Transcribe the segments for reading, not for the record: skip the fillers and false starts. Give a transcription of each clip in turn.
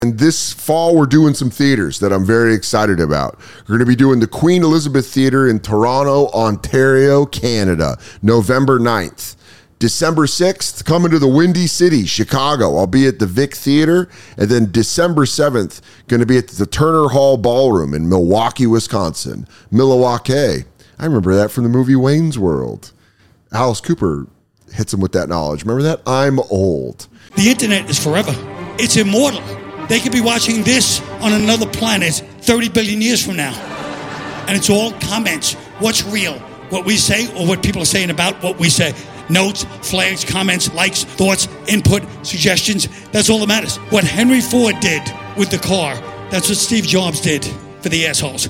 And this fall, we're doing some theaters that I'm very excited about. We're going to be doing the Queen Elizabeth Theatre in Toronto, Ontario, Canada, November 9th. December 6th, coming to the Windy City, Chicago. I'll be at the Vic Theater. And then December 7th, going to be at the Turner Hall Ballroom in Milwaukee, Wisconsin. Milwaukee. I remember that from the movie Wayne's World. Alice Cooper hits him with that knowledge. Remember that? I'm old. The internet is forever. It's immortal. They could be watching this on another planet 30 billion years from now. And it's all comments. What's real? What we say or what people are saying about what we say. Notes, flags, comments, likes, thoughts, input, suggestions. That's all that matters. What Henry Ford did with the car, that's what Steve Jobs did for the assholes.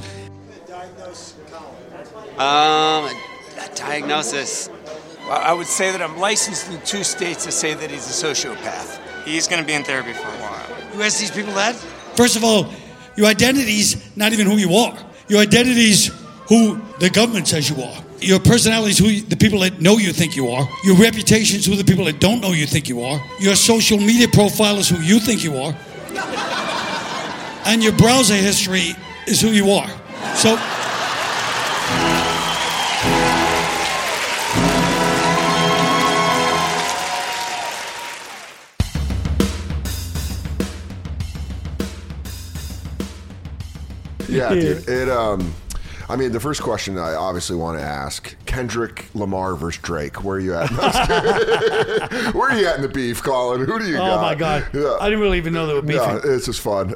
A diagnosis. Well, I would say that I'm licensed in 2 states to say that he's a sociopath. He's going to be in therapy for a while. You ask these people that? First of all, your identity's not even who you are. Your identity's who the government says you are. Your personality's who the people that know you think you are. Your reputation's who the people that don't know you think you are. Your social media profile is who you think you are. And your browser history is who you are. So... Yeah, dude. I mean, the first question I obviously want to ask, Kendrick Lamar versus Drake. Where are you at? Where are you at in the beef, Colin? Who do you got? Oh, my God. Yeah. I didn't really even know they were beefing. Yeah, it's just fun.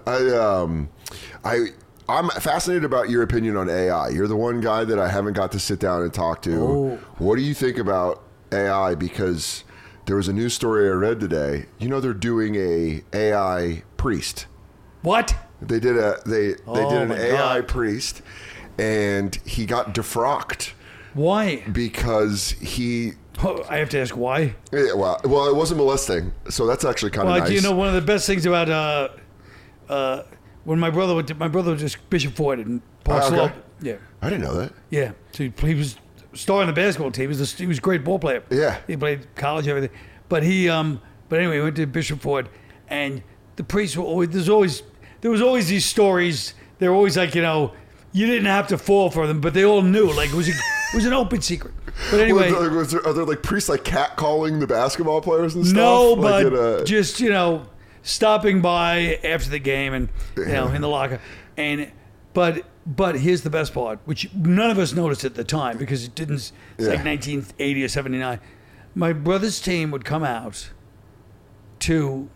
I'm fascinated about your opinion on AI. You're the one guy that I haven't got to sit down and talk to. Oh. What do you think about AI? Because there was a news story I read today. You know, they're doing a AI priest. What? They did an AI God. priest, and he got defrocked. Why? Because he... I have to ask why. Yeah, well, it wasn't molesting, so that's actually kind of nice. You know, one of the best things about when my brother was just Bishop Ford in Park okay. Slope. Yeah. I didn't know that. Yeah. So he was starring the basketball team. He was a great ball player. Yeah. He played college, everything. But anyway, he went to Bishop Ford, and the priests were always there was always these stories. They were always like, you know, you didn't have to fall for them, but they all knew. Like it was an open secret. But anyway, are there like priests like catcalling the basketball players and stuff? No, but just, you know, stopping by after the game and, you know, in the locker. And but here's the best part, which none of us noticed at the time because it didn't. It's like 1980 or 79. My brother's team would come out to,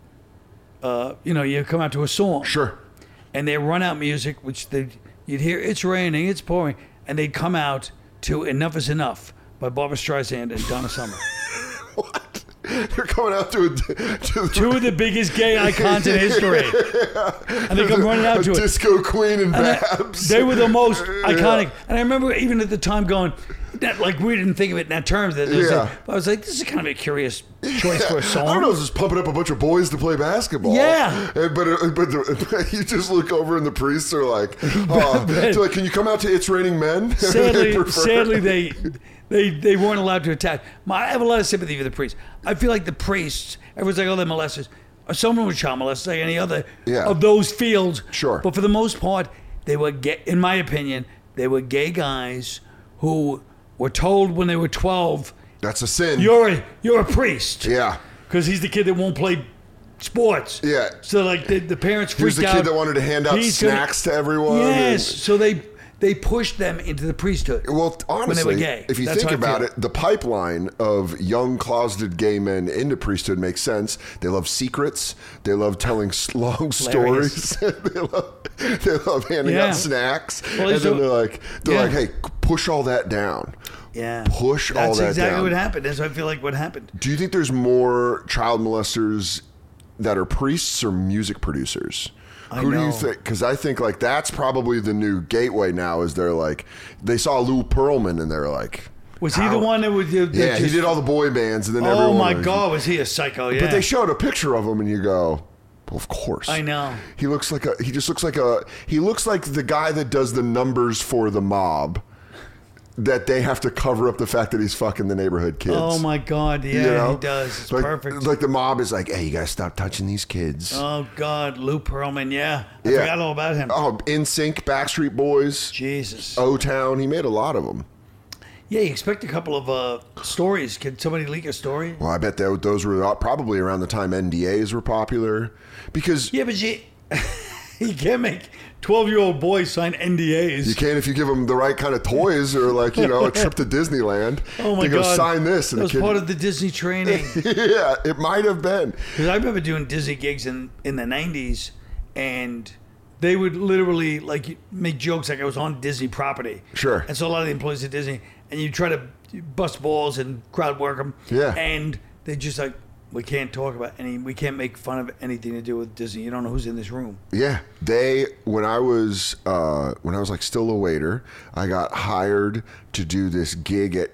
you come out to a song. Sure. And they run out music, which you'd hear, it's raining, it's pouring, and they'd come out to Enough is Enough by Barbra Streisand and Donna Summer. What? They're coming out to two of the biggest gay icons in history. And they come running out to it. Disco Queen and Babs. They were the most iconic. And I remember even at the time going, like we didn't think of it in that terms. But I was like, this is kind of a curious choice for a song. I don't know, it's just pumping up a bunch of boys to play basketball. Yeah. But you just look over and the priests are like, can you come out to It's Raining Men? Sadly, they weren't allowed to attack. I have a lot of sympathy for the priests. I feel like the priests, everyone's like, oh, they're molesters. Or someone was child molested, like any other of those fields. Sure. But for the most part, they were gay, in my opinion, they were gay guys who were told when they were 12, that's a sin. You're a priest. Yeah. Because he's the kid that won't play sports. Yeah. So like the parents freaked out. He was the kid that wanted to hand out snacks to everyone. Yes. So they pushed them into the priesthood. Well, honestly, when they were gay. If you think about it, the pipeline of young closeted gay men into priesthood makes sense. They love secrets. They love telling long stories. they love handing out snacks. Well, and then they're like, hey, push all that down. Yeah. Push all that down. That's exactly what happened. That's what I feel like what happened. Do you think there's more child molesters that are priests or music producers? Who do you think? Because I think like that's probably the new gateway now. Is they're like they saw Lou Pearlman and they're like, was he the one that would? He did all the boy bands and then. Oh my God, was he a psycho? Yeah. But they showed a picture of him and you go, well, of course. I know. He looks like he looks like the guy that does the numbers for the mob. that they have to cover up the fact that he's fucking the neighborhood kids. Oh my God, yeah, You know? he does. It's like, perfect. Like the mob is like, hey, you gotta stop touching these kids. Oh God, Lou Pearlman, yeah. I Yeah. forgot all about him. Oh, NSYNC, Backstreet Boys, Jesus. O-Town. He made a lot of them. Yeah, you expect a couple of stories. Can somebody leak a story? Well, I bet that those were probably around the time NDAs were popular, because Yeah, but you can't make 12-year-old boys sign NDAs. you can if you give them the right kind of toys or like a trip to Disneyland. Oh my they go God. sign this, and That the was kid, part of the Disney training. yeah, it might have been. Because I remember doing Disney gigs in the 90s, and they would literally like make jokes like I was on Disney property. Sure. And so a lot of the employees at Disney, and you try to bust balls and crowd work them. Yeah. And they just like, we can't talk about we can't make fun of anything to do with Disney. You don't know who's in this room. Yeah, when I was like still a waiter, I got hired to do this gig at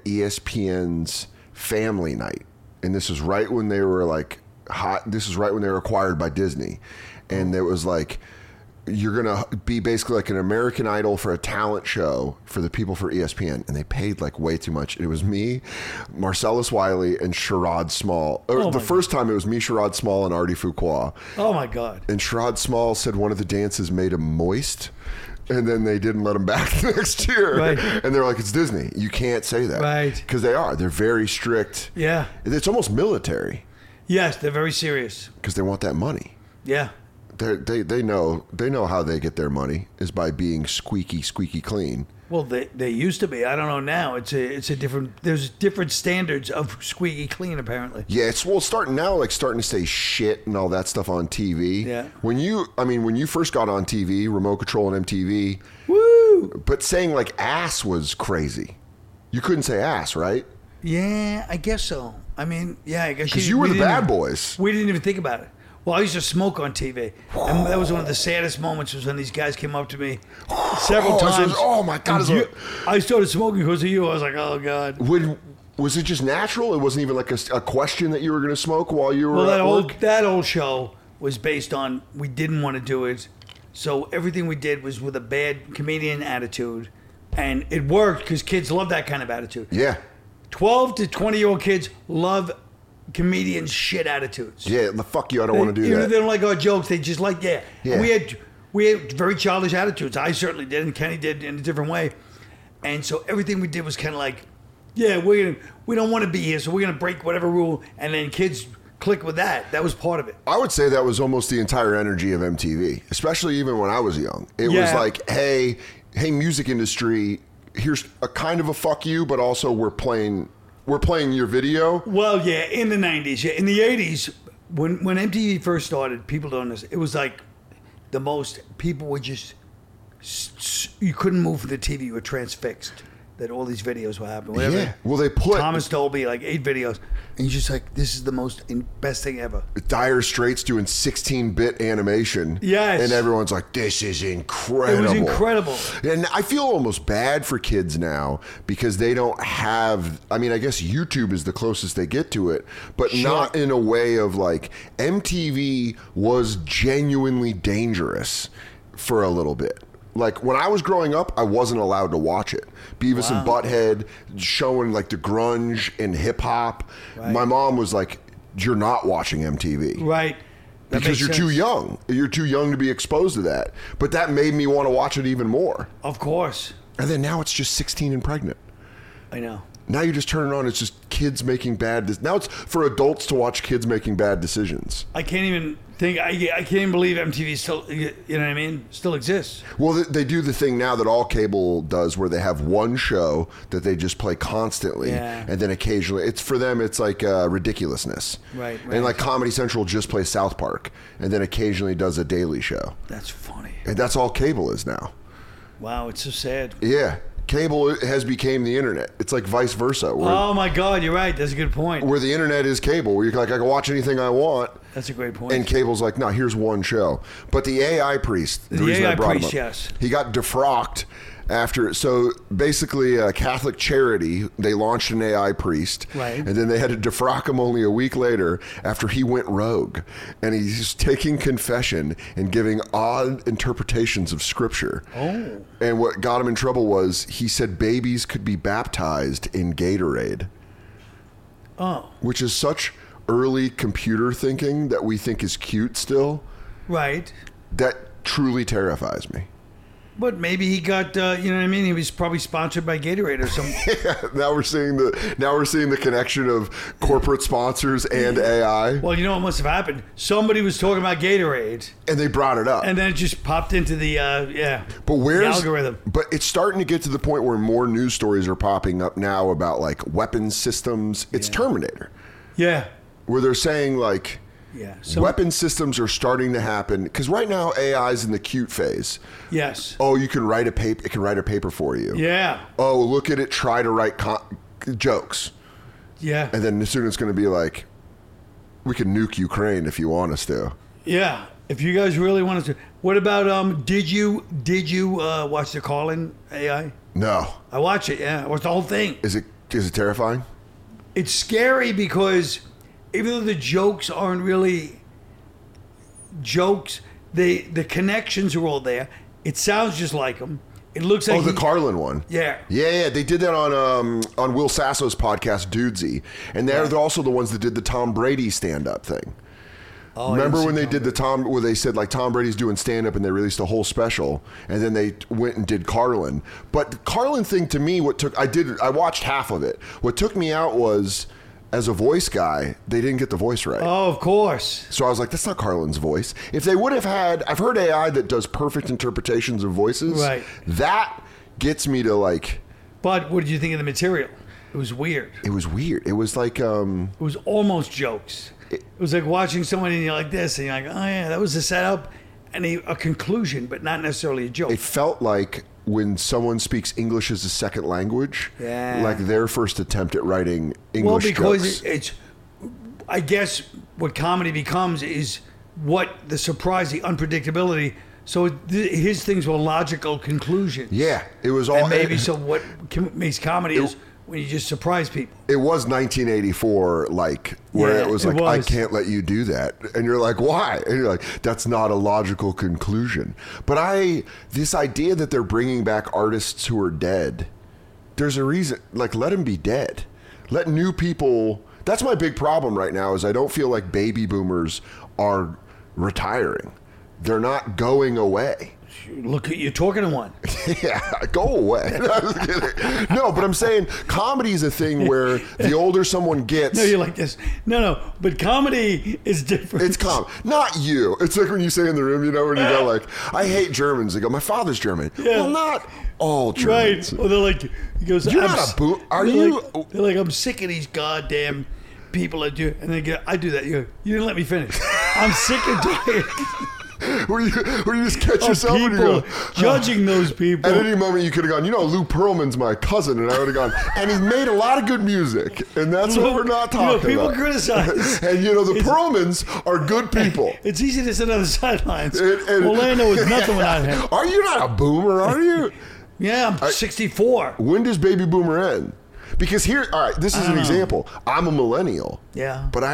ESPN's Family Night, and this was right when they were like hot. This is right when they were acquired by Disney, and it was like, you're gonna be basically like an American Idol for a talent show for the people for ESPN, and they paid like way too much. It was me, Marcellus Wiley, and Sherrod Small. The first time it was me, Sherrod Small, and Artie Fuqua. Oh my God. And Sherrod Small said one of the dances made him moist, and then they didn't let him back next year. Right. And they're like, it's Disney, you can't say that. Right. Because they're very strict. Yeah. It's almost military Yes, they're very serious. because they want that money. Yeah. They know how they get their money is by being squeaky clean. Well, they used to be. I don't know now. It's a different. There's different standards of squeaky clean apparently. Yeah, it's starting now, like starting to say shit and all that stuff on TV. Yeah. When you first got on TV, Remote Control and MTV, Woo! but saying like ass was crazy. You couldn't say ass, right? Yeah, I guess so. I mean, yeah, I guess Because you were the bad boys. We didn't even think about it. Well, I used to smoke on TV, and that was one of the saddest moments. Was when these guys came up to me several times. Oh my God! And I started smoking because of you. I was like, oh God. Was it just natural? It wasn't even like a question that you were going to smoke while you were Well, at work? that old show was based on we didn't want to do it, so everything we did was with a bad comedian attitude, and it worked because kids love that kind of attitude. Yeah. 12 to 20-year-old kids love comedians' shit attitudes. Yeah, the fuck you, I don't want to do Even that. if they don't like our jokes, they just like, yeah. Yeah. We had very childish attitudes. I certainly did, and Kenny did in a different way. And so everything we did was kind of like, yeah, we don't want to be here, so we're going to break whatever rule. And then kids click with that. That was part of it. I would say that was almost the entire energy of MTV, especially even when I was young. It was Yeah. like, hey, music industry, here's a kind of a fuck you, but also we're playing your video. Well, yeah, in the 90s. Yeah. In the 80s, when MTV first started, people don't understand. It was like the most, people were just, you couldn't move from the TV. You were transfixed that all these videos were happening. Whatever. Yeah. Well, they put Thomas Dolby, like 8 videos. And you're just like, this is the best thing ever. Dire Straits doing 16-bit animation. Yes. And everyone's like, this is incredible. It was incredible. And I feel almost bad for kids now because they don't have, I guess YouTube is the closest they get to it, but Sure. not in a way of like, MTV was genuinely dangerous for a little bit. Like when I was growing up, I wasn't allowed to watch it. Beavis and Butthead showing like the grunge and hip hop. Right. My mom was like, "You're not watching MTV, Right. That Because makes you're too sense. young. You're too young to be exposed to that." But that made me want to watch it even more. Of course. And then now it's just 16 and pregnant. I know. Now you just turn it on. It's just kids making bad. Now it's for adults to watch kids making bad decisions. I can't even think, I can't even believe MTV still, you know what I mean, still exists. Well, they do the thing now that all cable does where they have one show that they just play constantly. Yeah. And then occasionally, it's for them, it's like ridiculousness. Right. And like Comedy Central just plays South Park and then occasionally does a daily show. That's funny. And that's all cable is now. Wow, it's so sad. Yeah. Cable has became the internet. It's like vice versa. Oh my God, you're right. That's a good point. Where the internet is cable, where you're like, I can watch anything I want. That's a great point. And cable's like, no, here's one show. But the AI priest, the reason AI I brought priest, him up, yes. he got defrocked So basically, Catholic Charity, they launched an AI priest, Right. and then they had to defrock him only a week later after he went rogue, and he's taking confession and giving odd interpretations of Scripture. Oh. And what got him in trouble was he said babies could be baptized in Gatorade, Oh. which is such early computer thinking that we think is cute still. Right. That truly terrifies me. But maybe he got, you know what I mean? He was probably sponsored by Gatorade or something. Now we're seeing the connection of corporate sponsors and AI, Well, you know what must have happened? Somebody was talking about Gatorade, and they brought it up. and then it just popped into the, But the algorithm. But it's starting to get to the point where more news stories are popping up now about like weapons systems. It's Terminator, Yeah. where they're saying like Yeah. weapon systems are starting to happen because right now AI is in the cute phase. Yes. Oh, you can write a paper. It can write a paper for you. Yeah. Oh, look at it. Try to write jokes. Yeah. And then soon it's going to be like, we can nuke Ukraine if you want us to. Yeah. If you guys really wanted to. What about, did you watch the Carlin AI? No. I watched it, yeah. I watched the whole thing. Is it terrifying? It's scary because even though the jokes aren't really jokes, the connections are all there. It sounds just like them. It looks like Oh, the Carlin one. Yeah. Yeah. They did that on Will Sasso's podcast, Dudesy. And they're also the ones that did the Tom Brady stand-up thing. Oh, I Remember didn't when see they did where they said like Tom Brady's doing stand-up and they released a whole special, and then they went and did Carlin. But the Carlin thing to me, I watched half of it. What took me out was, as a voice guy, they didn't get the voice right. Oh, of course. So I was like, that's not Carlin's voice. If they would have had, I've heard AI that does perfect interpretations of voices. Right. That gets me to like. But what did you think of the material? It was weird. It was weird. It was like. It was almost jokes. It was like watching someone and you're like this, and you're like, oh yeah, that was a setup and a conclusion, but not necessarily a joke. It felt like when someone speaks English as a second language, Yeah. like their first attempt at writing English because jokes. it's, I guess what comedy becomes is what the surprise, the unpredictability. So his things were logical conclusions. Yeah, it was all. And maybe so what makes comedy is when you just surprise people. It was 1984, like where Yeah, it was it like, I was. can't let you do that, and you're like, why? And you're like, that's not a logical conclusion. But this idea that they're bringing back artists who are dead, there's a reason. Like, let them be dead. Let new people. That's my big problem right now. Is I don't feel like baby boomers are retiring. They're not going away. Look at you talking to one. Yeah, go away. No, but I'm saying comedy is a thing where the older someone gets, No, you're like this. No, but comedy is different. it's calm. Not you. It's like when you say in the room, you know, when you go like, I hate Germans. They go, my father's German. Yeah. Well, not all Right. Germans. Or they're like, he goes, You're I'm not s- a boot. Are they're you? like- they're like, I'm sick of these goddamn people that do. And they go, I do that. You go, you didn't let me finish. I'm sick and tired Where you just catch of yourself and you people go, judging those people. at any moment you could have gone, you know, Lou Pearlman's my cousin, and I would have gone, and he's made a lot of good music, and that's what we're not talking people about. criticize. And you know, the Pearlmans are good people. It's easy to sit on the sidelines. And- Orlando is nothing without him. Are you not a boomer? Are you? Yeah, I'm 64. When does baby boomer end? Because here, all right, this is an example. I'm a millennial. Yeah. But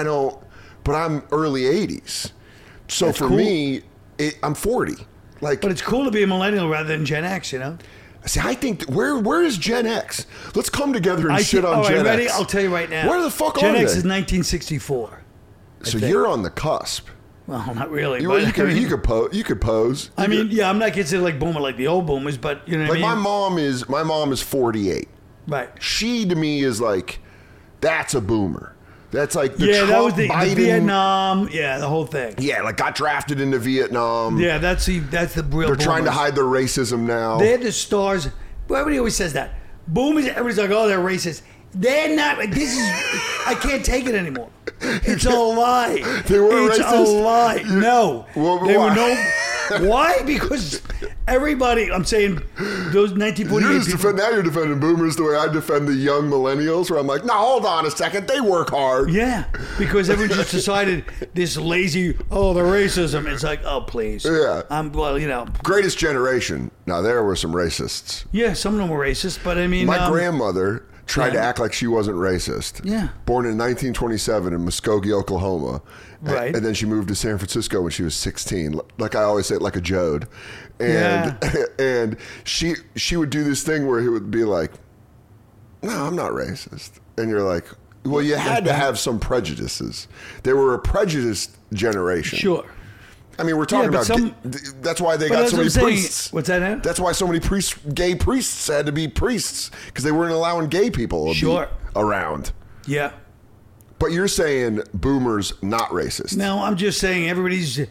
I'm early 80s. So That's for cool. me, I'm 40. Like, But it's cool to be a millennial rather than Gen X, you know? see, I think where is Gen X? Let's come together and shit on all right, Gen ready? X. I'll tell you right now. Where the fuck Gen are X they? is 1964. So think. you're on the cusp. Well, not really. You, but, you could I mean, you could pose. I mean, yeah, I'm not considered like boomer like the old boomers, but you know what Like I mean? my mom is 48. Right. She to me is like, that's a boomer. That's like the Yeah, Trump, that was the Biden, Vietnam. Yeah, the whole thing. Yeah, like got drafted into Vietnam. Yeah, that's the real. They're trying to boomers. hide their racism now. They're the stars. Everybody always says that. Boomers. Everybody's like, oh, they're racist. They're not. This is. I can't take it anymore. It's a lie. They were it's racist? a lie. No, Well, they why? were no. Why? Because everybody, I'm saying, those 1948 people. Now you're defending boomers the way I defend the young millennials, where I'm like, no, hold on a second, they work hard. Yeah, because everyone just decided this lazy, the racism. It's like, oh, please. Yeah. Greatest generation. Now, there were some racists. Yeah, some of them were racist, but I mean. My grandmother tried to act like she wasn't racist. Yeah. Born in 1927 in Muskogee, Oklahoma. Right. And then she moved to San Francisco when she was 16. Like I always say, like a Jode. And and she would do this thing where he would be like, no, I'm not racist. And you're like, well, you had to have some prejudices. They were a prejudiced generation. Sure. I mean, we're talking about. That's why they got so many priests. What's that now? That's why so many gay priests had to be priests, because they weren't allowing gay people to be around. Yeah. But you're saying boomers not racist. No, I'm just saying everybody's.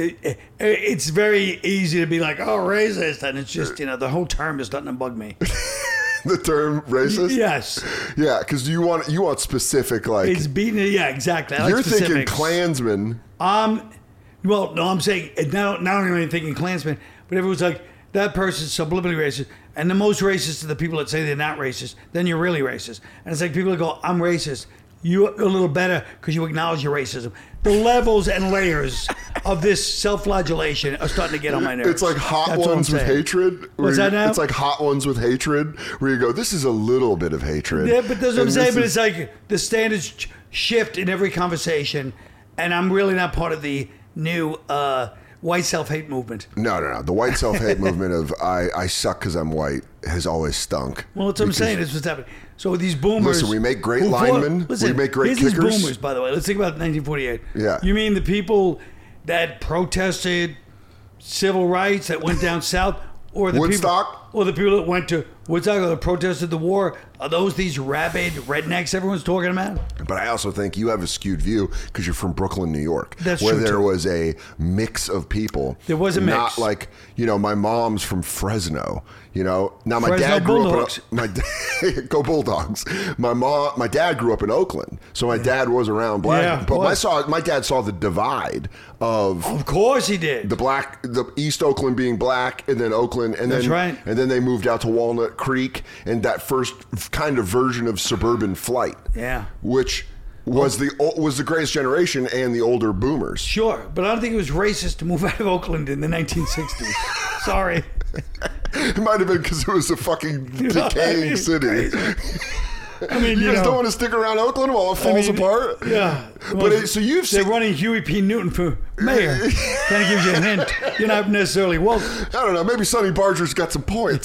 It's very easy to be like, oh, racist, and it's just the whole term is starting to bug me. The term racist? Yes. Yeah, because you want specific, like. It's beating it. Yeah, exactly. You're thinking Klansman. Well, no, I'm saying not only thinking Klansman, but everyone's like, that person's subliminally racist. And the most racist are the people that say they're not racist. Then you're really racist. And it's like people that go, I'm racist. You're a little better because you acknowledge your racism. The levels and layers of this self-flagellation are starting to get on my nerves. It's like Hot Ones with hatred. What's that now? It's like Hot Ones with hatred, where you go, this is a little bit of hatred. Yeah, but that's what I'm saying. But it's like the standards shift in every conversation, and I'm really not part of the new white self-hate movement. No. The white self-hate movement of I suck because I'm white has always stunk. Well, that's what I'm saying. It's what's happening. So these boomers... Listen, we make great linemen. We make great kickers. These boomers, by the way. Let's think about 1948. Yeah. You mean the people that protested civil rights that went down south? Or the Woodstock? Or the people that went to Woodstock or that protested the war? Are those these rabid rednecks everyone's talking about? But I also think you have a skewed view because you're from Brooklyn, New York. That's where true, there too. was a mix of people. There was a mix. Not like, my mom's from Fresno. Now my Fresno dad grew Bulldogs. up go Bulldogs. My dad grew up in Oakland, so my dad was around black. Yeah, but my dad saw the divide of course he did. the East Oakland being black, and then Oakland, and That's then right. and then they moved out to Walnut Creek, and that first kind of version of suburban flight. Yeah. Which was the greatest generation and the older boomers. Sure, but I don't think it was racist to move out of Oakland in the 1960s. Sorry. It might have been because it was a fucking decaying city. I mean, you guys don't want to stick around Oakland while it falls apart? Yeah. Well, they're running Huey P. Newton for mayor. Kind of gives you a hint. You're not necessarily woke. I don't know. Maybe Sonny Barger's got some points,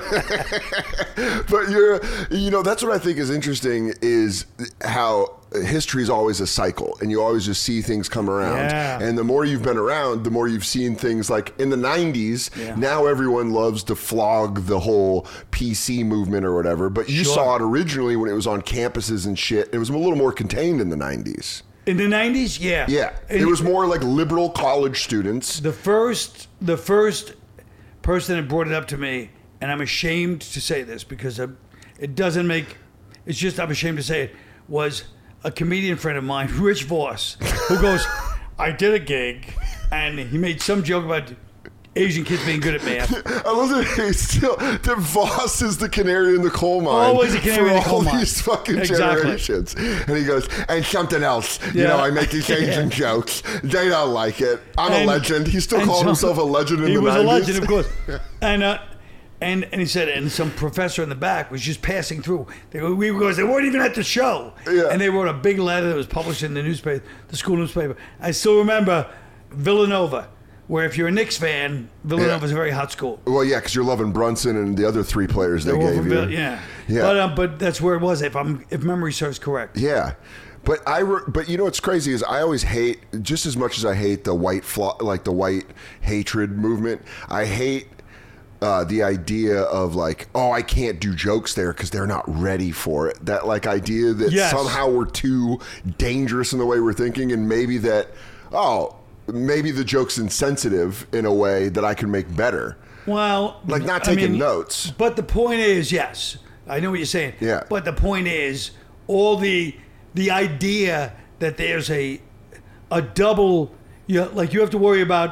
But that's what I think is interesting is how history is always a cycle, and you always just see things come around. Yeah. And the more you've been around, the more you've seen things like in the 90s. Yeah. Now everyone loves to flog the whole PC movement or whatever, but you saw it originally when it was on campuses and shit. It was a little more contained in the 90s. In the 90s, yeah. Yeah. It was more like liberal college students. The first person that brought it up to me, and I'm ashamed to say this because it doesn't make, it's just I'm ashamed to say it, was a comedian friend of mine, Rich Voss, who goes, I did a gig, and he made some joke about Asian kids being good at math. I love that Voss is the canary in the coal mine. Always a canary in the coal mine. For all these fucking generations. And he goes, and something else. I make these Asian jokes. They don't like it. I'm a legend. He still called himself a legend in the 90s. He was a legend, of course. And he said, and some professor in the back was just passing through. They weren't even at the show. Yeah. And they wrote a big letter that was published in the newspaper, the school newspaper. I still remember Villanova, where if you're a Knicks fan, Villanova's a very hot school. Well, yeah, because you're loving Brunson and the other three players they gave you. Yeah. But that's where it was, if memory serves correct. Yeah. But what's crazy is I always hate, just as much as I hate the white hatred movement, I hate the idea of like, oh, I can't do jokes there because they're not ready for it. That like idea that somehow we're too dangerous in the way we're thinking, and maybe that, maybe the joke's insensitive in a way that I can make better. Well, like not taking notes. But the point is, yes, I know what you're saying. Yeah. But the point is, all the idea that there's a double, like you have to worry about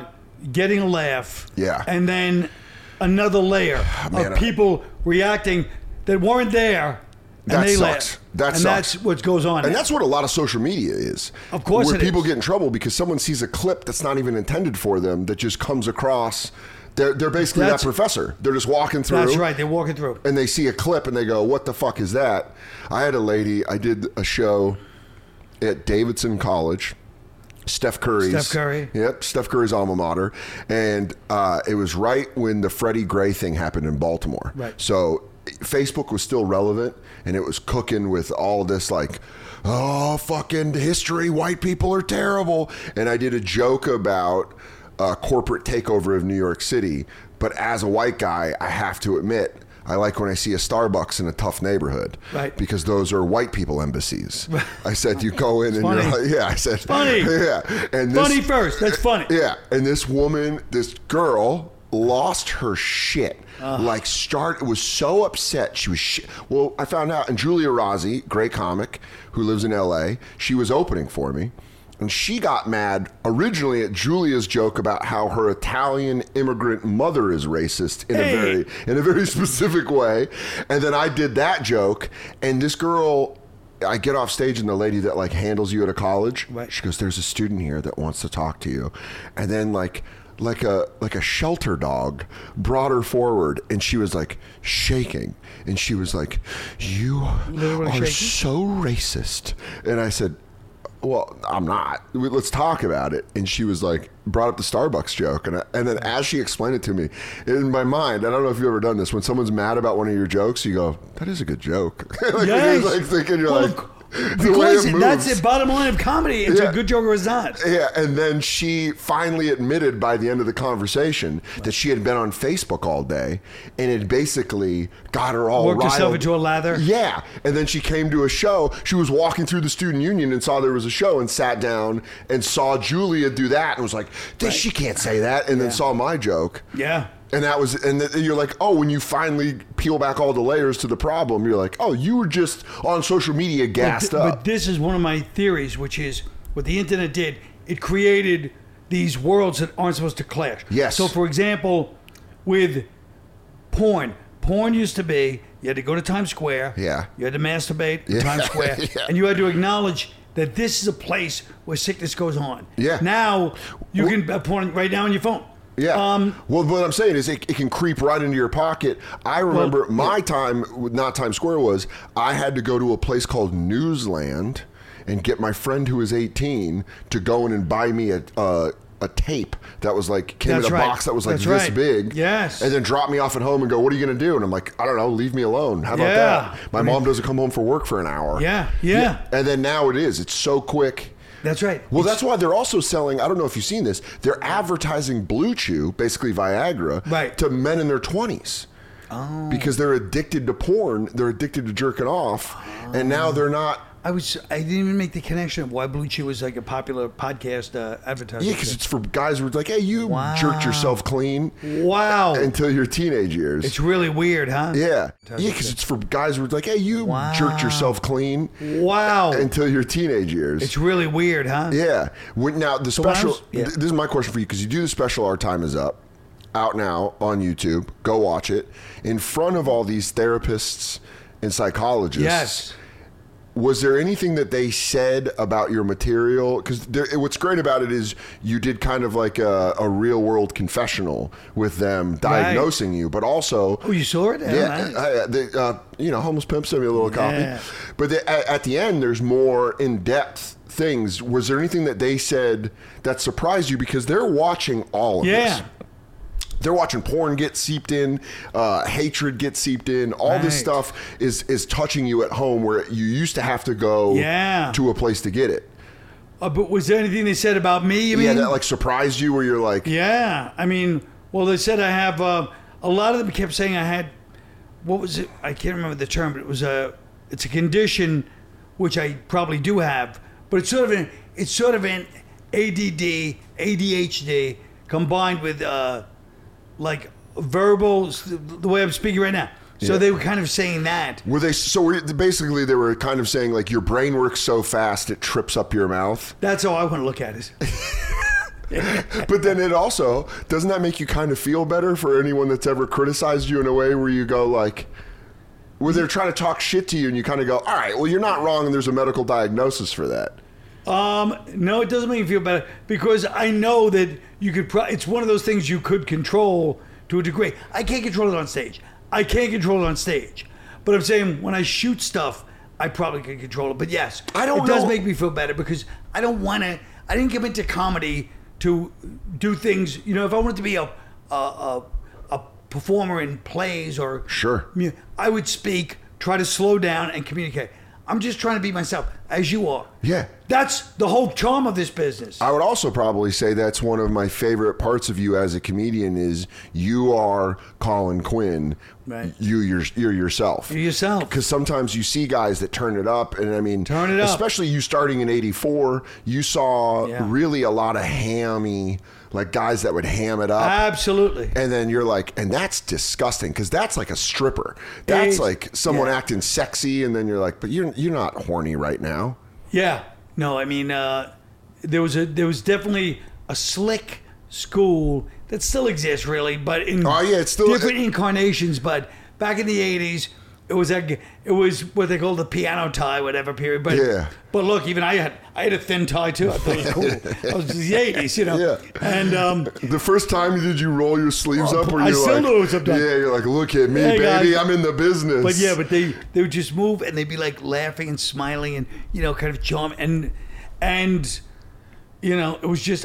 getting a laugh, Yeah. and then another layer Man, of people reacting that weren't there, and That they sucks. laugh. That and sucks. that's what goes on. And now. that's what a lot of social media is. Of course where it people is. get in trouble because someone sees a clip that's not even intended for them that just comes across. They're basically That's- that professor. They're just walking through. That's right. They're walking through. And they see a clip and they go, "What the fuck is that?" I had a lady. I did a show at Davidson College. Steph Curry's. Steph Curry. Yep, Steph Curry's alma mater. And it was right when the Freddie Gray thing happened in Baltimore. Right. So Facebook was still relevant, and it was cooking with all this like, oh, fucking history, white people are terrible. And I did a joke about corporate takeover of New York City. But as a white guy, I have to admit, I like when I see a Starbucks in a tough neighborhood. Right. Because those are white people embassies. I said, you go in and funny. you're like, yeah, I said, funny. Yeah. And this, Funny first. That's funny. yeah, and this woman, this girl, lost her shit. Was so upset. She was well, I found out, and Julia Rossi, great comic who lives in LA, she was opening for me. And she got mad originally at Julia's joke about how her Italian immigrant mother is racist in a very specific way. And then I did that joke, and this girl, I get off stage and the lady that like handles you at a college, Right. she goes, "There's a student here that wants to talk to you." And then like a shelter dog brought her forward, and she was like shaking, and she was like, "You Literally are shaking? so racist." And I said, "Well, I'm not. Let's talk about it." And she was like, brought up the Starbucks joke. And then as she explained it to me, in my mind, I don't know if you've ever done this, when someone's mad about one of your jokes, you go, "That is a good joke." Like, Yes. you're like thinking, you're Well, like, the way because it that's moves. the bottom line of comedy. It's Yeah. a good joke or it's not. Yeah, and then she finally admitted by the end of the conversation that she had been on Facebook all day, and it basically got her all Worked riled. herself into a lather. Yeah, and then she came to a show. She was walking through the student union and saw there was a show and sat down and saw Julia do that and was like, "She can't say that," and then saw my joke. Yeah. And that was, and you're like, oh, when you finally peel back all the layers to the problem, you're like, oh, you were just on social media gassed up. But this is one of my theories, which is what the internet did. It created these worlds that aren't supposed to clash. Yes. So, for example, with porn used to be you had to go to Times Square. Yeah. You had to masturbate in Yeah. Times Square, Yeah. and you had to acknowledge that this is a place where sickness goes on. Yeah. Now you can have porn right now on your phone. Yeah. Um, Well, what I'm saying is it can creep right into your pocket. I remember my time, not Times Square, was I had to go to a place called Newsland and get my friend who was 18 to go in and buy me a tape that was like, came That's in a right. box that was like That's this right. big. Yes. And then drop me off at home and go, "What are you going to do?" And I'm like, "I don't know, leave me alone. How about Yeah. that?" My mom doesn't come home for work for an hour. Yeah. And then now it's so quick. That's right. Well, that's why they're also selling, I don't know if you've seen this, they're advertising Blue Chew, basically Viagra, Right. to men in their 20s. Oh. Because they're addicted to porn, they're addicted to jerking off, and now they're not. I didn't even make the connection of why Blue Chew was like a popular podcast advertising. Yeah, because it's for guys who are like, "Hey, you Wow. jerked yourself clean Wow. until your teenage years." It's really weird, huh? Yeah, because it's for guys who are like, "Hey, you Wow. jerked yourself clean Wow. until your teenage years." It's really weird, huh? Yeah. Now the when I special. was- yeah. This is my question for you, because you do the special. Our Time Is Up, out now on YouTube. Go watch it in front of all these therapists and psychologists. Yes. Was there anything that they said about your material? Because what's great about it is you did kind of like a real world confessional with them diagnosing you, but also. Oh, you saw it? Yeah, Homeless Pimp sent me a little Yeah. copy. But at the end, there's more in-depth things. Was there anything that they said that surprised you? Because they're watching all of this. They're watching porn get seeped in, hatred get seeped in. All this Right. stuff is touching you at home, where you used to have to go to a place to get it. But was there anything they said about me? You mean? That like surprised you, where you're like, Yeah. I mean, well, they said I have, a lot of them kept saying I had, what was it? I can't remember the term, but it's a condition which I probably do have, but it's sort of an ADD, ADHD combined with, like verbal, the way I'm speaking right now. So they were kind of saying that. Were they? So basically, they were kind of saying like your brain works so fast it trips up your mouth. That's how I want to look at it. But then it also, doesn't that make you kind of feel better for anyone that's ever criticized you in a way where you go like, where they're trying to talk shit to you and you kind of go, all right, well, you're not wrong and there's a medical diagnosis for that. No, it doesn't make me feel better because I know that you could. It's one of those things you could control to a degree. I can't control it on stage. But I'm saying when I shoot stuff, I probably could control it. But yes, I don't it does know. make me feel better because I don't want to. I didn't get into comedy to do things. You know, if I wanted to be a performer in plays or Sure. I would speak, try to slow down and communicate. I'm just trying to be myself, as you are. Yeah. That's the whole charm of this business. I would also probably say that's one of my favorite parts of you as a comedian is you are Colin Quinn. Right. You're yourself. You're yourself. Because sometimes you see guys that turn it up, and I mean, Turn it up. especially you starting in '84, you saw Yeah. really a lot of hammy, like guys that would ham it up. Absolutely. And then you're like, and that's disgusting because that's like a stripper. That's like someone yeah. acting sexy, and then you're like, but you're not horny right now. Yeah. No, I mean, there was definitely a slick school that still exists, really, but in it's still different incarnations. But back in the '80s, it was what they call the piano tie, whatever period. But Yeah. But look, even I had a thin tie too. I thought it was cool. I was the '80s, you know. Yeah. And The first time did you roll your sleeves up? Or I you're still like, do it sometimes. Yeah, you're like, look at me, Hey, baby, guys. I'm in the business. But yeah, but they would just move and they'd be like laughing and smiling and kind of charm and it was just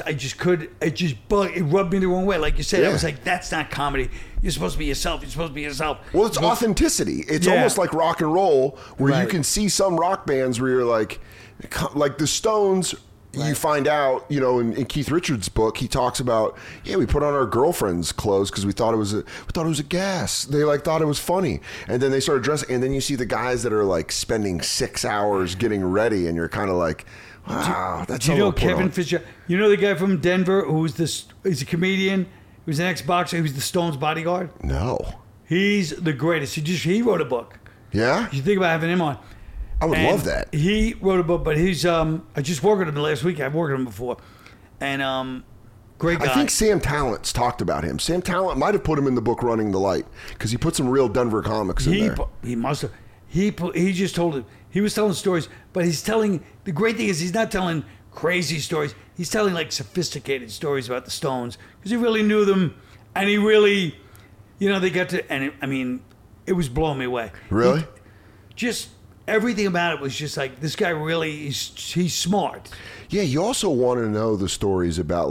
it rubbed me the wrong way. Like you said, I Yeah. was like, that's not comedy. You're supposed to be yourself. You're supposed to be yourself. Well, it's authenticity. It's Yeah. almost like rock and roll, where you Right. can see some rock bands where you're like the Stones. You find out, in Keith Richards' book, he talks about, we put on our girlfriend's clothes because we thought it was a gas. They thought it was funny, and then they started dressing, and then you see the guys that are like spending 6 hours getting ready, and you're kind of like, wow, that's. Do you all know put Kevin on. Fitzgerald? You know the guy from Denver he's a comedian. He was an ex-boxer. He was the Stones bodyguard. No. He's the greatest. He wrote a book. Yeah, You think about having him on. I would And love that. He wrote a book, but he's I just worked with him last week. I've worked with him before, and great guy. I think Sam Tallent's talked about him. Sam Tallent might have put him in the book Running the Light because he put some real Denver comics in there. He must have. He just told it. He was telling stories, but he's telling. The great thing is he's not telling crazy stories. He's telling like sophisticated stories about the Stones because he really knew them, and he really, they got to. And it was blowing me away. Really? Just everything about it was just like this guy really. He's smart. Yeah, you also want to know the stories about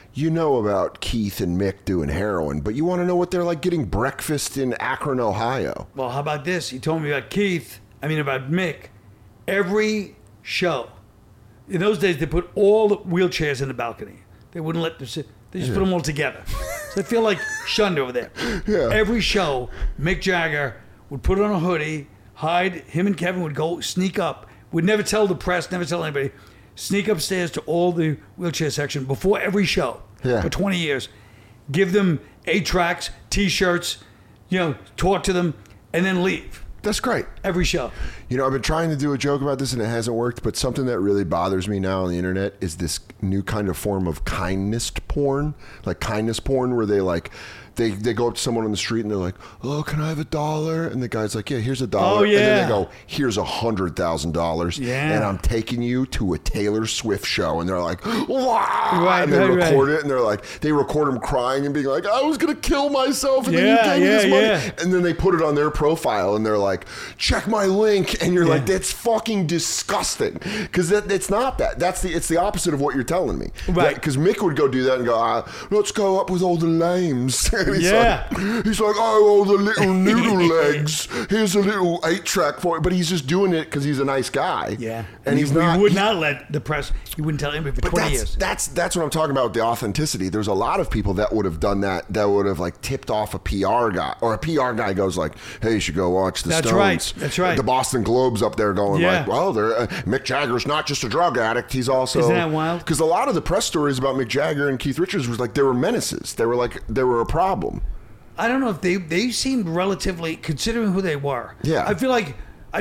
about Keith and Mick doing heroin, but you want to know what they're like getting breakfast in Akron, Ohio. Well, how about this? He told me about about Mick. Every show, in those days, they put all the wheelchairs in the balcony. They wouldn't let them sit. They just put them all together. So I feel like shunned over there. Yeah. Every show, Mick Jagger would put on a hoodie, hide. Him and Kevin would go sneak up. Would never tell the press, never tell anybody. Sneak upstairs to all the wheelchair section before every show Yeah. for 20 years. Give them 8-tracks, T-shirts, talk to them, and then leave. That's great. Every show. I've been trying to do a joke about this and it hasn't worked, but something that really bothers me now on the internet is this new kind of form of kindness porn. Like kindness porn where they go up to someone on the street and they're like, oh, can I have $1? And the guy's like, yeah, here's $1. Oh, And then yeah. they go, here's $100,000. Yeah. And I'm taking you to a Taylor Swift show. And they're like, wow. Right, and they right, record it and they're like, they record them crying and being like, I was going to kill myself. And then you Yeah, gave me this money. yeah. And then they put it on their profile and they're like, check my link. And you're like, that's fucking disgusting. Because it's not that. It's the opposite of what you're telling me. Right. Because Mick would go do that and go, let's go up with all the lames. And he's Yeah. he's like, oh, all the little noodle legs. Here's a little 8-track for it. But he's just doing it because he's a nice guy. Yeah. And he's he not. would not let the press, he wouldn't tell anybody for But 20 years. that's what I'm talking about with the authenticity. There's a lot of people that would have done that would have tipped off a PR guy, or a PR guy goes like, hey, you should go watch the That's Stones. right. That's right. The Boston Globe's up there going Yeah. well, Mick Jagger's not just a drug addict. He's also. Isn't that wild? Because a lot of the press stories about Mick Jagger and Keith Richards was they were menaces. They were a problem. I don't know if they seemed relatively, considering who they were. Yeah. I feel like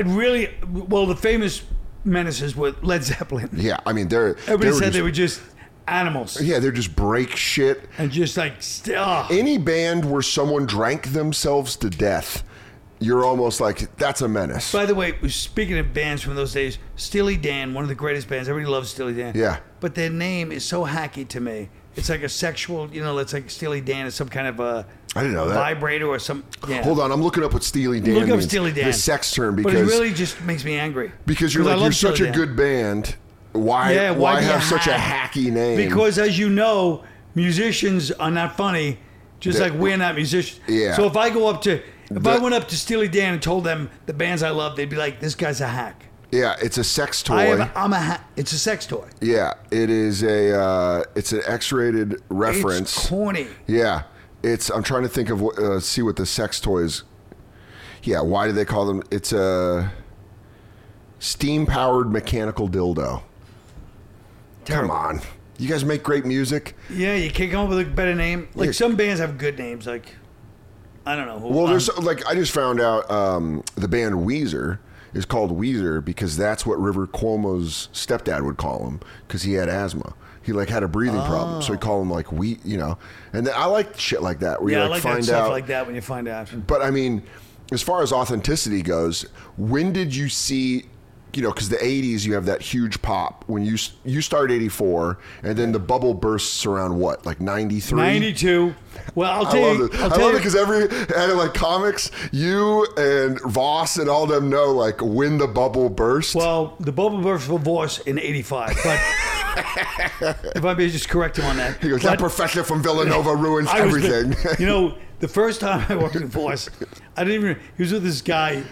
the famous menaces were Led Zeppelin. Yeah, I mean, they're Everybody said they were just animals. Yeah, they're just break shit. And just like, Any band where someone drank themselves to death, you're almost like, that's a menace. By the way, speaking of bands from those days, Steely Dan, one of the greatest bands. Everybody loves Steely Dan. Yeah. But their name is so hacky to me. It's like a sexual, it's like Steely Dan is some kind of a I didn't know that. vibrator or some. Yeah. Hold on, I'm looking up what Steely Dan Look up means. Steely Dan. The sex term, But it because really just makes me angry. because you're I like, love you're such Steely a Dan. good band. Why Yeah, why be have such a hack? hacky name? Because as you know, musicians are not funny, just That- like we're not musicians. Yeah. So if I That- went up to Steely Dan and told them the bands I love, they'd be like, "This guy's a hack." yeah, it's a sex toy. I'm a hack. It's a sex toy. Yeah, it is it's an X-rated reference. It's corny. Yeah, I'm trying to think of see what the sex toys. Yeah, why do they call them? It's a steam-powered mechanical dildo. Terrible. Come on, you guys make great music. Yeah, you can't come up with a better name. Like Yeah. some bands have good names. Like I don't know. Well, there's like I just found out the band Weezer is called Weezer because that's what River Cuomo's stepdad would call him because he had asthma. He like had a breathing problem, so he called him like And then I like shit like that where yeah, you I like like find that stuff out. like that when you find out. But I mean, as far as authenticity goes, when did you see? Because the 80s, you have that huge pop when you start 84, and then the bubble bursts around what, like 93? 92. Well, I'll I tell love you. it. I love it because and like comics, you and Voss and all them know like when the bubble burst. Well, the bubble burst for Voss in '85, but if I may just correct him on that. He goes, But that professor from Villanova ruins I was everything. the first time I worked with Voss, I didn't even. He was with this guy.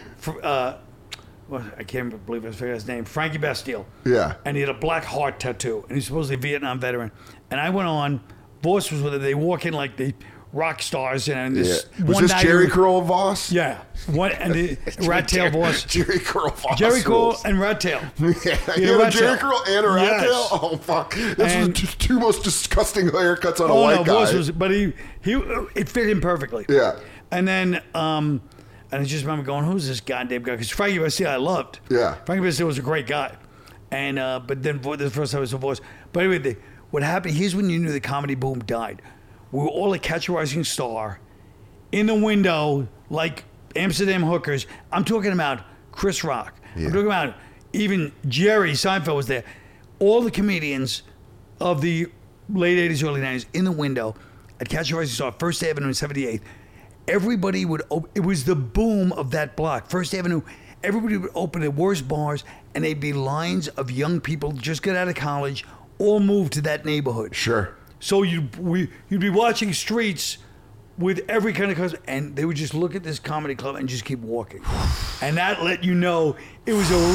I can't believe I forgot his name. Frankie Bastille. Yeah. And he had a black heart tattoo, and he's supposedly a Vietnam veteran. And I went on. Voss was with it. They walk in like the rock stars, and this Was one this night- Jerry Curl Voss? Yeah. And the Rat Tail Voss. Jerry Curl Voss. Jerry Curl rules. and Rat Tail. Yeah, He he had a had a rat Jerry tail. Curl and a rat Yes. tail? Oh, fuck. That's And- the two most disgusting haircuts on a Oh white no, guy. Voss was, but it fit him perfectly. Yeah. And then, and I just remember going, "Who's this goddamn guy?" Because Frankie Bastille, I loved. Yeah. Frankie Bastille was a great guy, and but then the first time I saw Voss. But anyway, what happened? Here's when you knew the comedy boom died. We were all at Catch a Rising Star, in the window like Amsterdam hookers. I'm talking about Chris Rock. Yeah. I'm talking about even Jerry Seinfeld was there. All the comedians of the late 80s, early 90s in the window at Catch a Rising Star, First Avenue and 78th. Everybody would it was the boom of that block. First Avenue, everybody would open the worst bars, and they'd be lines of young people just got out of college, all moved to that neighborhood. Sure. So you'd be watching streets with every kind of customer, and they would just look at this comedy club and just keep walking. And that let you know it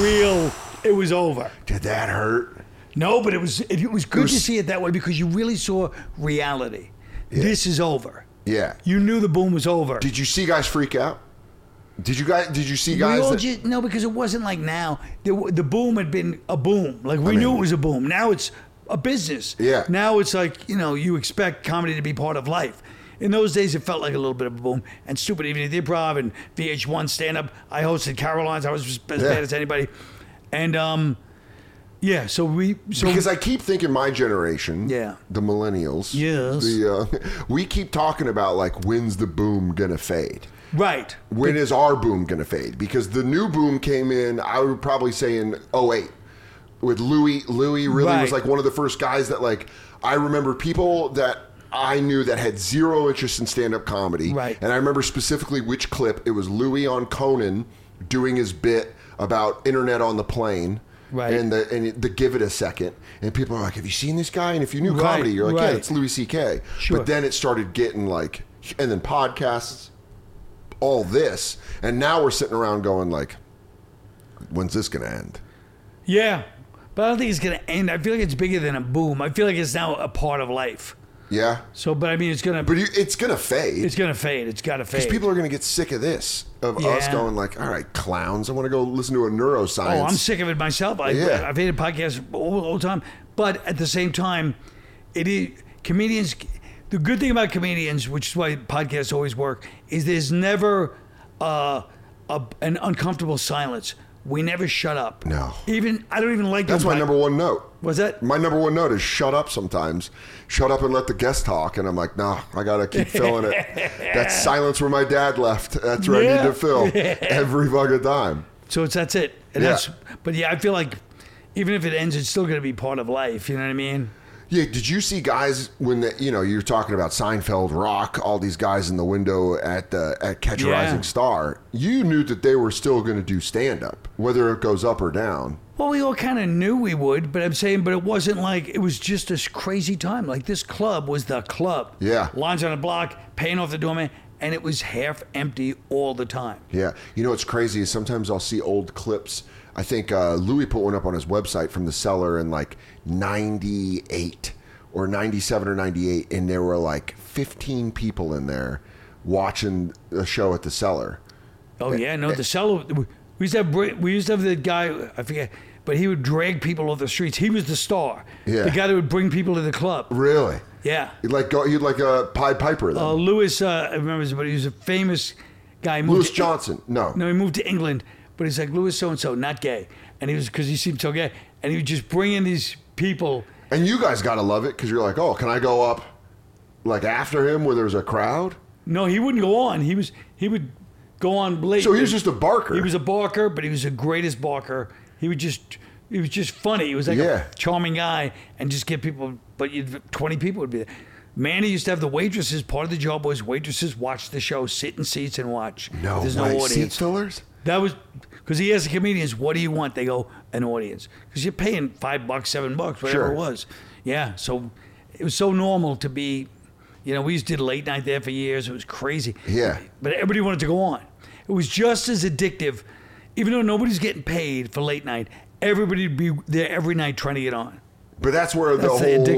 was over. Did that hurt? No, but it was good to see it that way because you really saw reality. Yeah. This is over. Yeah. You knew the boom was over. Did you see guys freak out? Did you see We guys all that, no, because it wasn't like now. The boom had been a boom. Like we knew it was a boom. Now it's a business. Yeah. Now it's like, you expect comedy to be part of life. In those days, it felt like a little bit of a boom. And Stupid Evening at the Improv and VH1 stand-up. I hosted Caroline's. I was as bad as anybody. And, because I keep thinking my generation, Yeah. the millennials, Yes. we keep talking about like when's the boom gonna fade? Right. When is our boom gonna fade? Because the new boom came in, I would probably say in 2008 with Louis. Louis really Right. was like one of the first guys that like I remember people that I knew that had zero interest in stand-up comedy. Right. And I remember specifically which clip. It was Louis on Conan doing his bit about internet on the plane. Right. And the give it a second. And people are like, have you seen this guy? And if you knew Right, comedy, you're like, yeah, right. it's Louis C.K. Sure. But then it started getting like, and then podcasts, all this. And now we're sitting around going like, when's this going to end? Yeah. But I don't think it's going to end. I feel like it's bigger than a boom. I feel like it's now a part of life. Yeah. So, but I mean, it's going to... It's going to fade. It's going to fade. It's got to fade. Because people are going to get sick of this, of us Yeah. going like, all right, clowns, I want to go listen to a neuroscience. Oh, I'm sick of it myself. I've hated podcasts all the time. But at the same time, comedians... The good thing about comedians, which is why podcasts always work, is there's never an uncomfortable silence. we never shut up. No. Even I don't even like. That's my number one note. Was that? My number one note is shut up sometimes. Shut up and let the guest talk. And I'm like, nah, I got to keep filling it. That's silence where my dad left. That's where I need to fill every fucking time. So that's it. And but yeah, I feel like even if it ends, it's still going to be part of life. You know what I mean? Yeah, did you see guys when you're talking about Seinfeld, Rock, all these guys in the window at Catch a Rising Star? You knew that they were still going to do stand up, whether it goes up or down. Well, we all kind of knew we would, but I'm saying, but it wasn't like it was just a crazy time. Like this club was the club. Yeah, lines on the block, paying off the doorman, and it was half empty all the time. Yeah, you know what's crazy is sometimes I'll see old clips. I think Louis put one up on his website from the Cellar in like 98 or 97 or 98, and there were like 15 people in there watching the show at the Cellar. Oh yeah, no, the Cellar. We used to have the guy, I forget, but he would drag people off the streets. He was the star. Yeah. The guy that would bring people to the club. Really? Yeah. He'd like a Pied Piper then. Louis, I remember, but he was a famous guy. Louis Johnson. No, he moved to England. But he's like, Louis so-and-so, not gay. And he was, because he seemed so gay. And he would just bring in these people. And you guys got to love it because you're like, oh, can I go up like after him where there's a crowd? No, he wouldn't go on. He would go on late. So he was just a barker. He was a barker, but he was the greatest barker. He was just funny. He was like a charming guy and just get people, but 20 people would be there. Manny used to have the waitresses. Part of the job was waitresses watch the show, sit in seats and watch. No, there's no audience. Seat fillers? That was because he asked the comedians, "What do you want?" They go, "An audience," because you're paying $5, $7, whatever it was. Yeah, so it was so normal to be. We used to do late night there for years. It was crazy. Yeah, but everybody wanted to go on. It was just as addictive, even though nobody's getting paid for late night. Everybody would be there every night trying to get on. But that's where the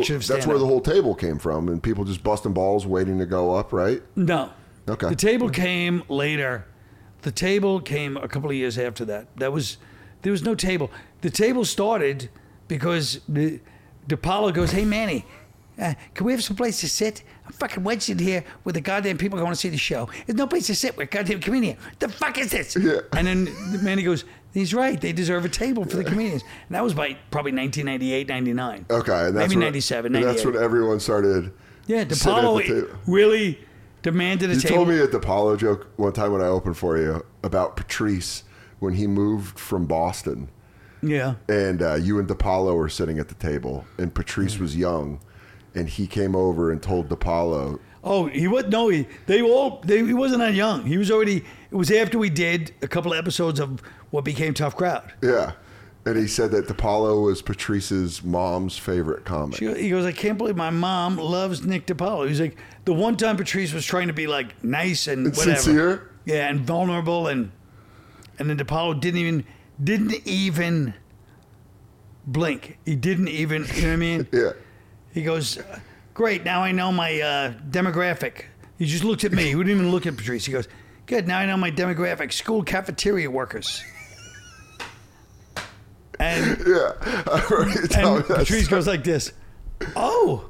whole table came from, and people just busting balls, waiting to go up, right? No. Okay. The table came later. The table came a couple of years after that. There was no table. The table started because DePaulo goes, "Hey Manny, can we have some place to sit? I'm fucking wedged in here with the goddamn people going to see the show. There's no place to sit. We're goddamn comedian. The fuck is this?" Yeah. And then Manny goes, "He's right. They deserve a table for the comedians." And that was by probably 1998, 99. Okay. And maybe 97, 98. That's when everyone started. Yeah, DePaulo really demanded a table. You told me a DePaulo joke one time when I opened for you about Patrice when he moved from Boston. Yeah. And you and DePaulo were sitting at the table, and Patrice was young, and he came over and told DePaulo. Oh, he was no. He wasn't that young. He was already. It was after we did a couple of episodes of what became Tough Crowd. Yeah. And he said that DePaulo was Patrice's mom's favorite comic. He goes, "I can't believe my mom loves Nick DePaulo." He's like, the one time Patrice was trying to be like nice and whatever. Sincere? Yeah, and vulnerable, and then DePaulo didn't even blink. He didn't even, you know what I mean? Yeah. He goes, "Great, now I know my demographic." He just looked at me. He wouldn't even look at Patrice. He goes, "Good, now I know my demographic. School cafeteria workers." And Patrice goes like this. Oh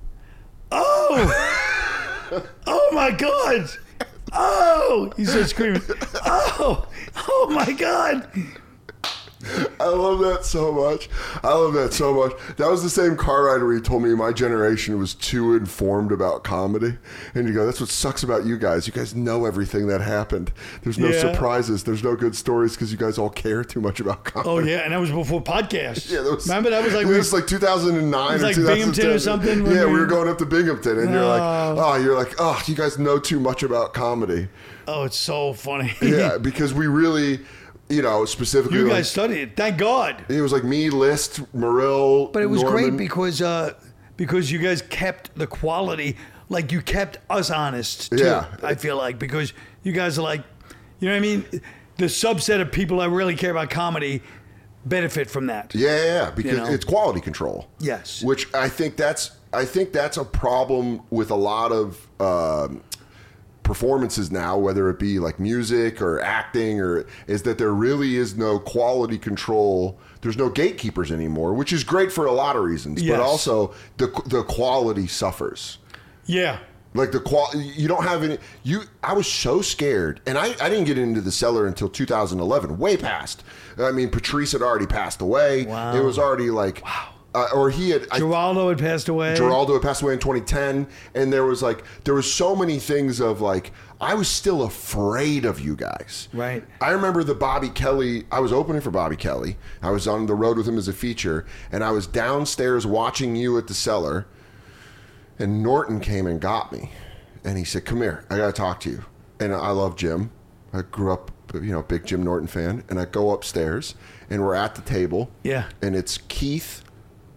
my God. Oh, he starts screaming. Oh my God. I love that so much. That was the same car ride where you told me my generation was too informed about comedy. And you go, that's what sucks about you guys. You guys know everything that happened. There's no surprises. There's no good stories because you guys all care too much about comedy. Oh, yeah. And that was before podcasts. Yeah, remember that was like... It was like 2009 or like 2010. Binghamton or something? Yeah, we were going up to Binghamton. And you're like, you guys know too much about comedy. Oh, it's so funny. Yeah, because we really... specifically... You guys studied it. Thank God. It was like me, List, Morrill, but it was Norman. great because you guys kept the quality, like you kept us honest, too, yeah. I feel like, because you guys are like, you know what I mean? The subset of people that really care about comedy benefit from that. Yeah, because it's quality control. Yes. Which I think that's a problem with a lot of... performances now, whether it be like music or acting, is that there really is no quality control. There's no gatekeepers anymore, which is great for a lot of reasons, but also the quality suffers. Yeah. Like the quality, you don't have any. I was so scared, and I didn't get into the cellar until 2011, way past. I mean, Patrice had already passed away. Wow. It was already like, or he had. Geraldo had passed away. Geraldo had passed away in 2010, and there was so many things of like, I was still afraid of you guys. Right. I remember the Bobby Kelly. I was opening for Bobby Kelly. I was on the road with him as a feature, and I was downstairs watching you at the cellar. And Norton came and got me, and he said, "Come here, I got to talk to you." And I love Jim. I grew up, big Jim Norton fan. And I go upstairs, and we're at the table. Yeah. And it's Keith,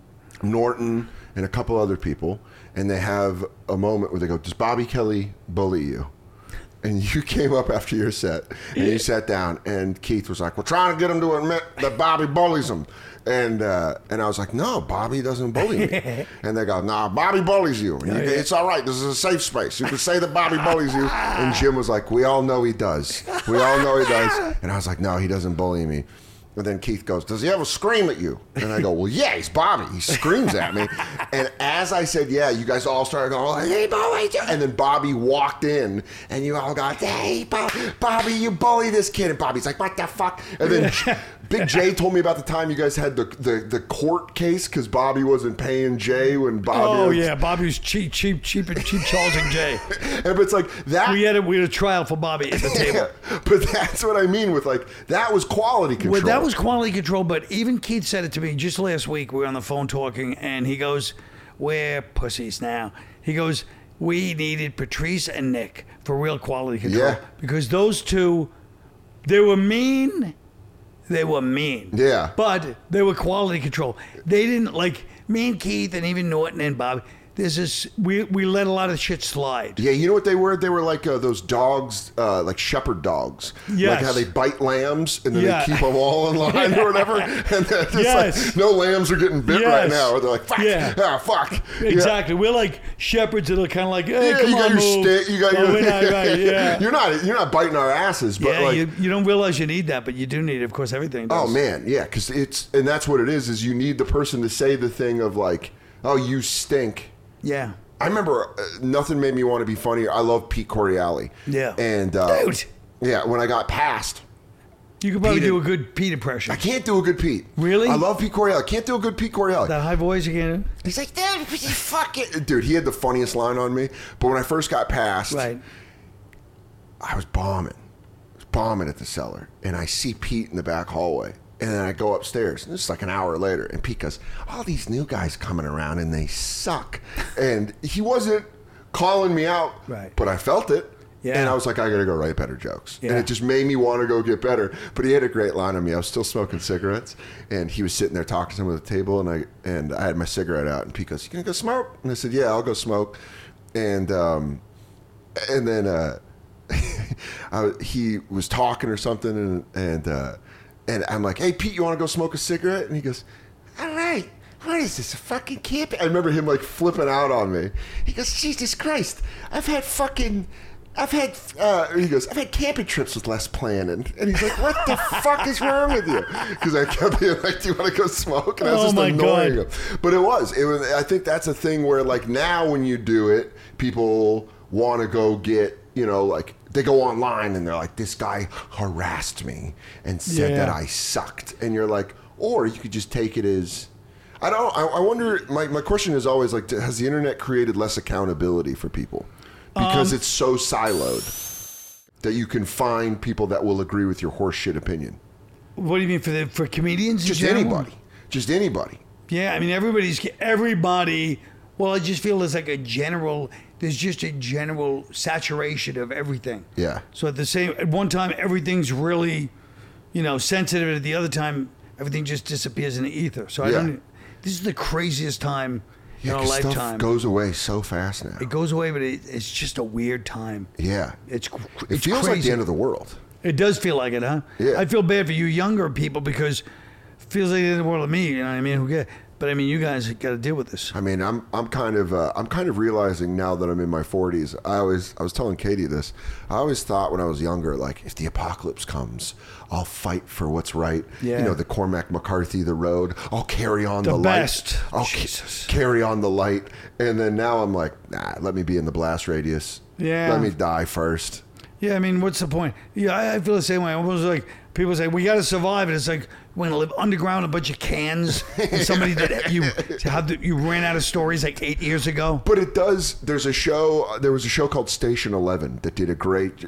Norton, and a couple other people, and they have a moment where they go, "Does Bobby Kelly bully you?" And you came up after your set, and you sat down, and Keith was like, "We're trying to get him to admit that Bobby bullies him." And I was like, "No, Bobby doesn't bully me." And they go, "Nah, Bobby bullies you. And it's all right. This is a safe space. You can say that Bobby bullies you." And Jim was like, "We all know he does. We all know he does." And I was like, "No, he doesn't bully me." And then Keith goes, "Does he ever scream at you?" And I go, "Well, yeah, he's Bobby. He screams at me." And as I said, "Yeah," you guys all started going, "Hey, Bobby." And then Bobby walked in, and you all got, "Hey, Bobby, you bully this kid." And Bobby's like, "What the fuck?" And then Big Jay told me about the time you guys had the court case because Bobby wasn't paying Jay when Bobby. Bobby was cheap charging Jay. But it's like that. We had a trial for Bobby at the table. But that's what I mean with like that was quality control. Well, that was quality control. But even Keith said it to me just last week. We were on the phone talking, and he goes, "We're pussies now." He goes, "We needed Patrice and Nick for real quality control because those two, they were mean." They were mean. Yeah. But they were quality control. They didn't, like, me and Keith and even Norton and Bob, we let a lot of shit slide. Yeah, you know what they were? They were like those dogs, like shepherd dogs. Yes. Like how they bite lambs and then they keep them all in line or whatever. And they're just like, no lambs are getting bit right now. Or they're like, fuck, fuck. Exactly. We're like shepherds that are kind of like, hey, come you on, got your move. stick. You got your... Right, You're not biting our asses. But like, you don't realize you need that, but you do need it. Of course, everything does. Oh, man, yeah. Because and that's what it is you need the person to say the thing of like, oh, you stink. Yeah. I remember nothing made me want to be funnier. I love Pete Coriali. Yeah. And dude. Yeah, when I got passed. You could probably do a good Pete impression. I can't do a good Pete. Really? I love Pete Coriali. I can't do a good Pete Coriali. That high voice again. He's like, dude, fuck it. Dude, he had the funniest line on me. But when I first got passed, right. I was bombing. At the cellar. And I see Pete in the back hallway. And then I go upstairs, and this is like an hour later, and Pete goes, all these new guys coming around, and they suck. And he wasn't calling me out, right. But I felt it. Yeah. And I was like, I got to go write better jokes. Yeah. And it just made me want to go get better. But he had a great line on me. I was still smoking cigarettes, and he was sitting there talking to him at the table, and I had my cigarette out, and Pete goes, you going to go smoke? And I said, yeah, I'll go smoke. And then he was talking or something, and I'm like, hey, Pete, you want to go smoke a cigarette? And he goes, all right. What is this, a fucking camp? I remember him like flipping out on me. He goes, Jesus Christ, I've had camping trips with Les planning. And he's like, what the fuck is wrong with you? Because I kept being like, do you want to go smoke? And I was just annoying him. But it was, I think that's a thing where like now when you do it, people want to go get, like, they go online and they're like, this guy harassed me and said that I sucked. And you're like, or you could just take it as, I wonder, my question is always like, has the internet created less accountability for people? Because it's so siloed that you can find people that will agree with your horseshit opinion. What do you mean for comedians? Just anybody. Just anybody. Yeah, I mean, everybody. Well, I just feel there's just a general saturation of everything. Yeah. So at one time, everything's really, sensitive. At the other time, everything just disappears in the ether. So this is the craziest time in our lifetime. Stuff goes away so fast now. It goes away, but it's just a weird time. Yeah. It feels crazy. like the end of the world. It does feel like it, huh? Yeah. I feel bad for you younger people because it feels like the end of the world to me. You know what I mean? But I mean, you guys got to deal with this. I mean, I'm kind of realizing now that I'm in my 40s. I was telling Katie this. I always thought when I was younger, like, if the apocalypse comes, I'll fight for what's right. Yeah. You know, the Cormac McCarthy, the road. I'll carry on The the best. light. I'll carry on the light. And then now I'm like, nah, let me be in the blast radius. Yeah. Let me die first. Yeah, I mean, what's the point? Yeah, I feel the same way. Almost like people say, we got to survive. And it's like, we're going to live underground in a bunch of cans. And somebody that you ran out of stories like 8 years ago. But it does. There was a show called Station 11 that did a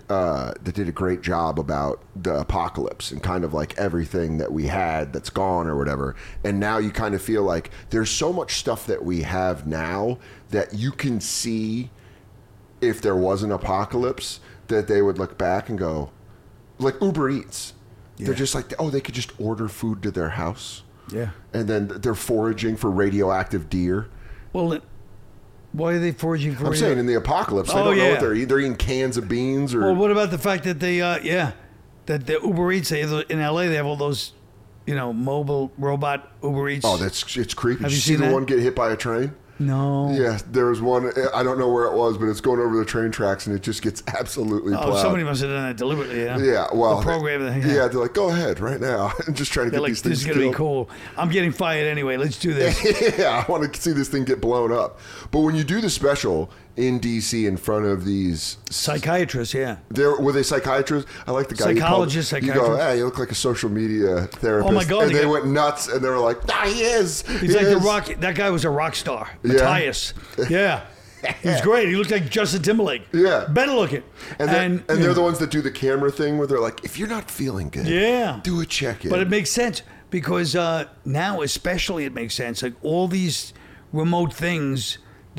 great job about the apocalypse and kind of like everything that we had that's gone or whatever. And now you kind of feel like there's so much stuff that we have now that you can see if there was an apocalypse that they would look back and go, like Uber Eats. Yeah. They're just like, oh, they could just order food to their house. Yeah. And then they're foraging for radioactive deer. Well, why are they foraging for? I'm saying in the apocalypse, they don't know what they're eating. They're eating cans of beans or. Well, what about the fact that they, that the Uber Eats in LA, they have all those, mobile robot Uber Eats. Oh, it's creepy. Have Did you you see seen the that? one get hit by a train? No. Yeah, there was one. I don't know where it was, but it's going over the train tracks and it just gets absolutely plowed. Somebody must have done that deliberately. Yeah. Yeah, well, the program. Yeah, they're like, go ahead right now. I'm just trying to get these things. This is gonna be cool. I'm getting fired anyway. Let's do this. Yeah, I want to see this thing get blown up. But when you do the special in DC in front of these psychiatrists, were they psychiatrists? I like the guy. Psychologists, you go, hey, you look like a social media therapist. Oh my God! And they went nuts, and they were like, nah, he is. He's like the rock. That guy was a rock star. Matthias. Yeah. He was great. He looked like Justin Timberlake. Yeah. Better looking. And they're the ones that do the camera thing where they're like, if you're not feeling good, do a check-in. But it makes sense because now especially it makes sense. Like all these remote things,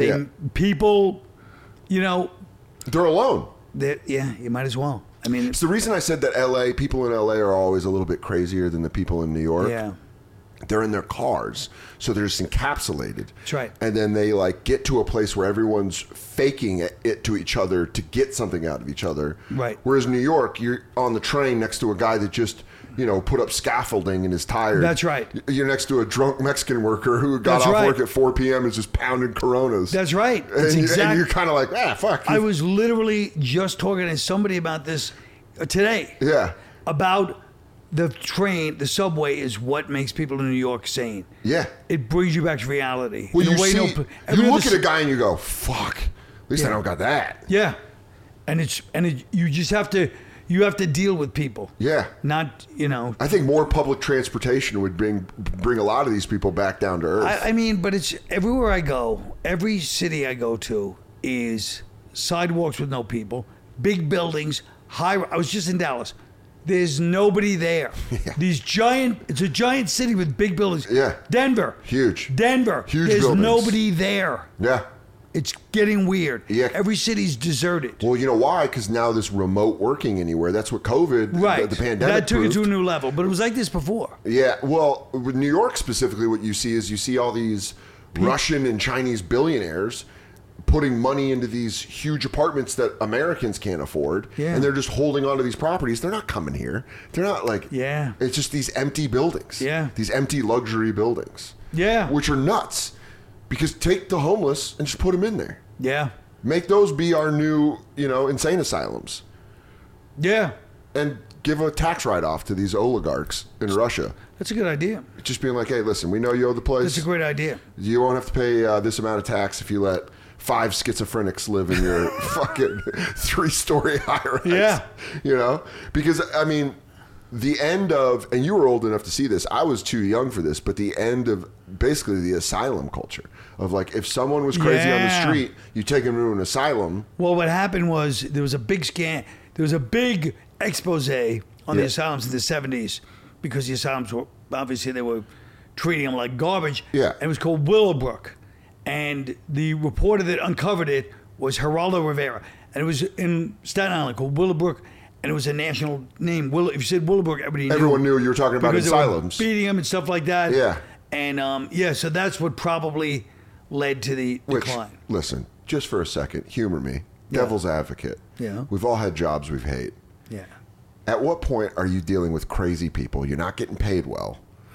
people, they're alone. You might as well. I mean, it's the reason I said that people in LA are always a little bit crazier than the people in New York. Yeah. They're in their cars, so they're just encapsulated. That's right. And then they get to a place where everyone's faking it to each other to get something out of each other. Right. Whereas New York, you're on the train next to a guy that just put up scaffolding and is tired. That's right. You're next to a drunk Mexican worker who got off work at 4 p.m. and is just pounding Coronas. That's right. And you're kind of like, fuck. I was literally just talking to somebody about this today. Yeah. About the train, the subway is what makes people in New York sane. Yeah. It brings you back to reality. Well, you look at a guy and you go, fuck, at least I don't got that. Yeah. You just have to deal with people. Yeah. Not, I think more public transportation would bring a lot of these people back down to earth. I mean, but it's everywhere I go, every city I go to is sidewalks with no people, big buildings, I was just in Dallas. There's nobody there. Yeah. It's a giant city with big buildings. Yeah. Denver. Huge. Denver. Huge There's buildings. nobody there. Yeah. It's getting weird. Yeah. Every city's deserted. Well, you know why? Because now this remote working anywhere, that's what COVID, the pandemic that took proved. it to a new level. But it was like this before. Yeah. Well, with New York specifically, what you see all these Russian and Chinese billionaires putting money into these huge apartments that Americans can't afford, and they're just holding on to these properties. They're not coming here. They're not it's just these empty buildings. Yeah. These empty luxury buildings. Yeah. Which are nuts, because take the homeless and just put them in there. Yeah. Make those be our new, insane asylums. Yeah. And give a tax write-off to these oligarchs in Russia. That's a good idea. Just being like, hey, listen, we know you owe the place. That's a great idea. You won't have to pay this amount of tax if you let 5 schizophrenics live in your fucking 3-story high-rise. Yeah. Because, I mean, the end of, and you were old enough to see this, I was too young for this, but the end of basically the asylum culture of if someone was crazy on the street, you take them to an asylum. Well, what happened was there was a big scan. There was a big expose on the asylums in the 70s because the asylums were, obviously they were treating them like garbage. Yeah. And it was called Willowbrook. And the reporter that uncovered it was Geraldo Rivera. And it was in Staten Island called Willowbrook. And it was a national name. If you said Willowbrook, everyone knew you were talking about asylums. They were beating them and stuff like that. Yeah. And so that's what probably led to the decline. Listen, just for a second, humor me. Devil's advocate. Yeah. We've all had jobs we've hate. Yeah. At what point are you dealing with crazy people? You're not getting paid well.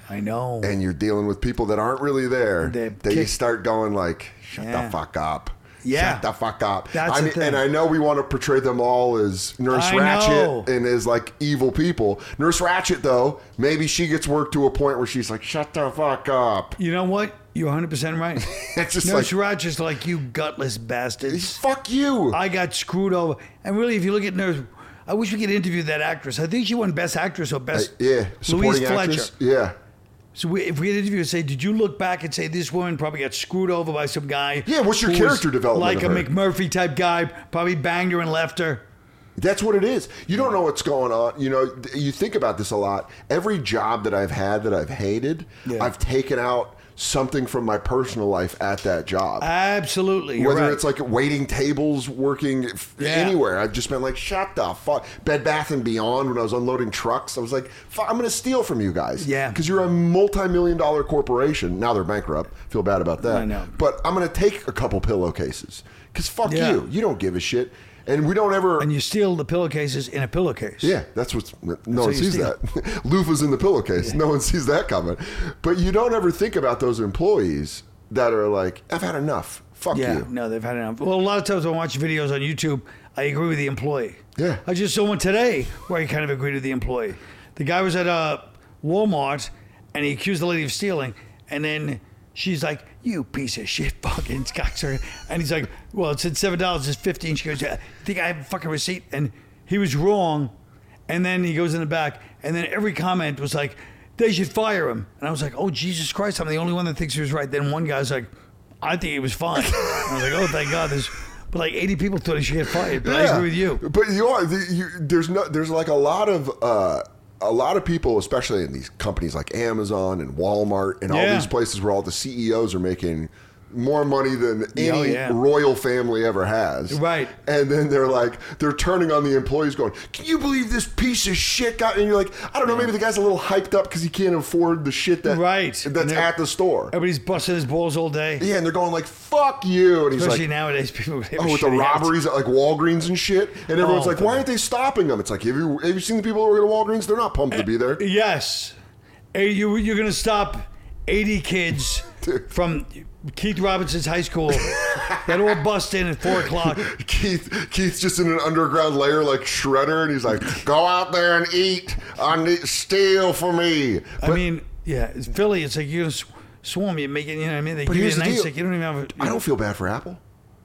I know. and you're dealing with people that aren't really there, that you start going like, shut the fuck up. Yeah. Shut the fuck up. That's the thing. And I know we want to portray them all as Nurse I Ratched know. and as like evil people. Nurse Ratched, though, maybe she gets worked to a point where she's like, shut the fuck up. You know what? You're 100% right. It's just Nurse like, Ratchet's like, you gutless bastards. fuck you. I got screwed over. And really, if you look at Nurse, I wish we could interview that actress. I think she won Best Actress or Best Yeah, supporting Louise actress. Fletcher. Yeah. So if we had interview and say, did you look back and say this woman probably got screwed over by some guy? Yeah, what's your who character was development Like of a her? McMurphy type guy, probably banged her and left her. That's what it is. You don't know what's going on. You know, you think about this a lot. Every job that I've had that I've hated, I've taken out something from my personal life at that job. Absolutely. You're Whether right. it's like waiting tables, working anywhere, I've just been like, shut the fuck. Bed Bath & Beyond, when I was unloading trucks, I was like, fuck, I'm going to steal from you guys. Yeah. Because you're a multi-million-dollar corporation. Now they're bankrupt. Feel bad about that. I know. But I'm going to take a couple pillowcases. Because fuck Yeah. you. You don't give a shit. And we don't ever... And you steal the pillowcases in a pillowcase. Yeah, that's what's... No how one you sees steal. that. Loofah's in the pillowcase. No one sees that coming. But you don't ever think about those employees that are like, I've had enough. Fuck Yeah, you. no, they've had enough. Well, a lot of times when I watch videos on YouTube, I agree with the employee. Yeah. I just saw one today where I kind of agreed with the employee. The guy was at Walmart, and he accused the lady of stealing, and then she's like, you piece of shit fucking cocksucker. And he's like, well, it said $7, it's $15. She goes, yeah, think I have a fucking receipt? And he was wrong. And then he goes in the back, and then every comment was like, they should fire him. And I was like, oh, Jesus Christ, I'm the only one that thinks he was right. Then one guy's like, I think he was fine. I was like, oh, thank God. But like 80 people thought he should get fired. But I agree with you. But there's like a lot of people, especially in these companies like Amazon and Walmart and all Yeah. these places where all the CEOs are making more money than any Oh, yeah. royal family ever has. Right. And then they're turning on the employees going, can you believe this piece of shit got, and you're like, I don't know, maybe the guy's a little hyped up because he can't afford the shit that's And at the store. Everybody's busting his balls all day. Yeah, and they're going like, fuck you. And he's Especially like, nowadays, people have oh, with the shitty robberies at like Walgreens and shit. And everyone's Oh, like, why aren't they stopping them? It's like, have you seen the people who work at Walgreens? They're not pumped to be there. Yes. Hey, you're going to stop 80 kids from Keith Robinson's high school that all bust in at 4 o'clock. Keith's just in an underground layer like Shredder, and he's like, go out there and eat. Steal for me. I mean, yeah, it's Philly. It's like you're going to swarm. You make it, you know what I mean? They But give you here's a the night deal. stick. You don't even have a... I don't feel bad for Apple.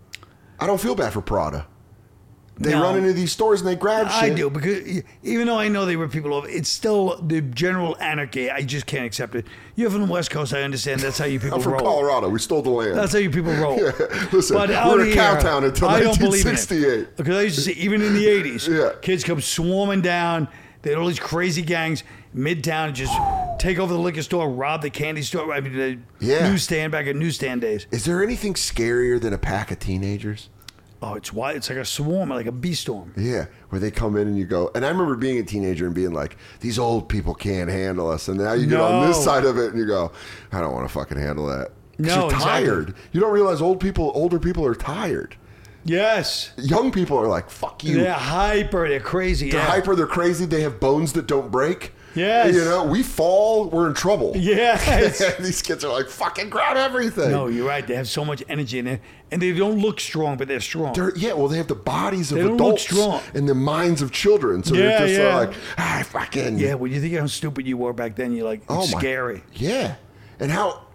I don't feel bad for Prada. They No. run into these stores and they grab shit. I do, because even though I know they rip people over, it's still the general anarchy. I just can't accept it. You're from the West Coast, I understand. That's how you people I'm from roll. Colorado. We stole the land. That's how you people roll. Listen, out we're a here, cow town until I don't believe in it. 1968. Because I used to see, even in the 80s, Yeah. kids come swarming down. They had all these crazy gangs, Midtown, just take over the liquor store, rob the candy store. I mean, the newsstand back in newsstand days. Is there anything scarier than a pack of teenagers? Oh, it's why it's like a swarm, like a bee storm. Yeah, where they come in and you go. And I remember being a teenager and being like, these old people can't handle us. And now you get on this side of it and you go, I don't want to fucking handle that. 'Cause No, you're tired. exactly. You don't realize older people are tired. Yes. Young people are like, fuck you. They're hyper. They're crazy. They're yeah. hyper, they're crazy, they have bones that don't break. Yes. You know, we fall, we're in trouble. Yes. And these kids are like, fucking grab everything. No, you're right. They have so much energy in there. And they don't look strong, but they're strong. Well, they have the bodies of They don't look adults strong. and the minds of children. So Yeah, they're just yeah. like, fucking. Yeah, when you think how stupid you were back then, you're like, it's scary. Yeah. And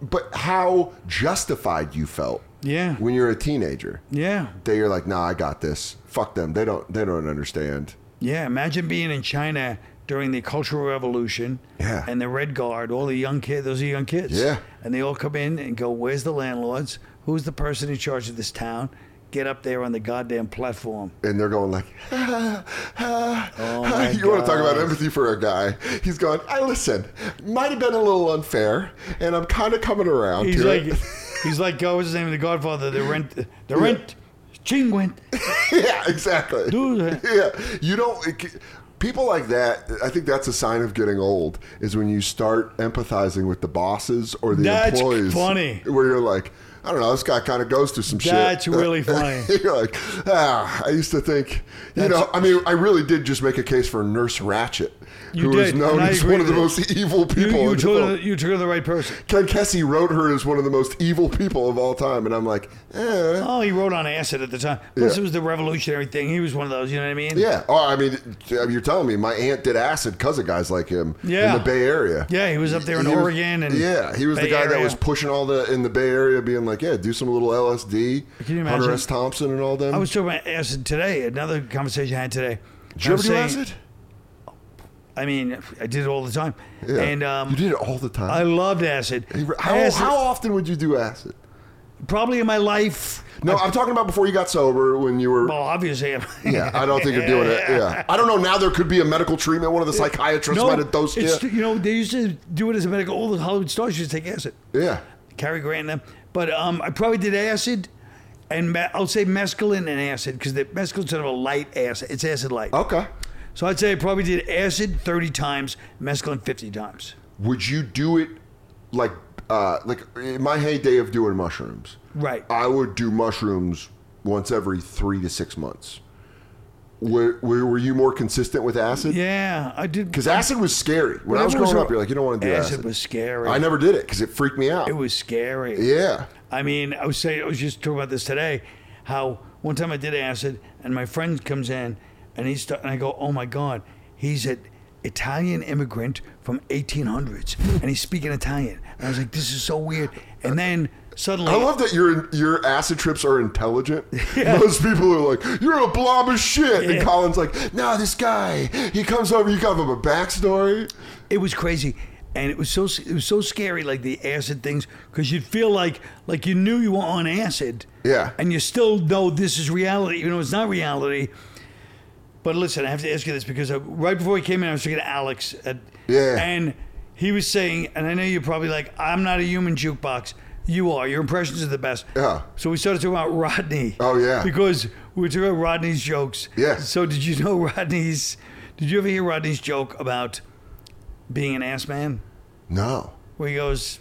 how justified you felt. Yeah. When you're a teenager. Yeah. That you're like, nah, I got this. Fuck them. They don't understand. Yeah, imagine being in China during the Cultural Revolution. Yeah. And the Red Guard, all the young kids, those are young kids. Yeah. And they all come in and go, where's the landlords? Who's the person in charge of this town? Get up there on the goddamn platform. And they're going like, my you want to talk about God. empathy for a guy. He's going, listen, might have been a little unfair, and I'm kind of coming around He's to like, it. he's like, what's his name? The Godfather, the rent, Chingwent. Yeah, exactly. Do that. Yeah, you don't. People like that, I think that's a sign of getting old, is when you start empathizing with the bosses or the That's employees. funny. Where you're like, I don't know, this guy kind of goes through some shit. That's really funny. You're like, I used to think, I mean, I really did just make a case for Nurse Ratchet, who is known as one of the most evil people. You took her the right person. Ken Kesey wrote her as one of the most evil people of all time, and I'm like, Oh, he wrote on acid at the time. Plus, it was the revolutionary thing. He was one of those, you know what I mean? Yeah. Oh, I mean, you're telling me my aunt did acid because of guys like him in the Bay Area. Yeah, he was up there in Oregon. And he was the guy that was pushing all in the Bay Area, being like, do some little LSD. Can you imagine? Hunter S. Thompson and all them. I was talking about acid today, another conversation I had today. Did you ever do acid? I mean, I did it all the time. Yeah. And you did it all the time? I loved acid. How often would you do acid? Probably in my life. No, I'm talking about before you got sober, when you were... Well, obviously. Yeah, I don't think you're doing it. Yeah. I don't know. Now there could be a medical treatment. One of the psychiatrists might have dosed you. They used to do it as a medical... All the Hollywood stars used to take acid. Yeah. Cary Grant and them. But I probably did acid, and I'll say mescaline and acid, because the mescaline's sort of a light acid. It's acid light. Okay. So I'd say I probably did acid 30 times, mescaline 50 times. Would you do it like in my heyday of doing mushrooms? Right. I would do mushrooms once every 3 to 6 months. Were you more consistent with acid? Yeah, I did. Because acid was scary. When I was growing up, you're like, you don't want to do acid. Acid was scary. I never did it because it freaked me out. It was scary. Yeah. I mean, I was just talking about this today, how one time I did acid, and my friend comes in, and and I go, oh my God, he's an Italian immigrant from 1800s, and he's speaking Italian. And I was like, this is so weird. And then suddenly, I love that your acid trips are intelligent. Yeah. Most people are like, you're a blob of shit. Yeah. And Colin's like, no, this guy, he comes over, you got him a backstory. It was crazy. And it was so scary, like the acid things, because you'd feel like you knew you were on acid. Yeah. And you still know this is reality, even though it's not reality. But listen, I have to ask you this, because right before he came in, I was talking to Alex. And he was saying, and I know you're probably like, I'm not a human jukebox. You are. Your impressions are the best. Yeah. So we started talking about Rodney. Oh, yeah. Because we were talking about Rodney's jokes. Yeah. So did you ever hear Rodney's joke about being an ass man? No. Where he goes,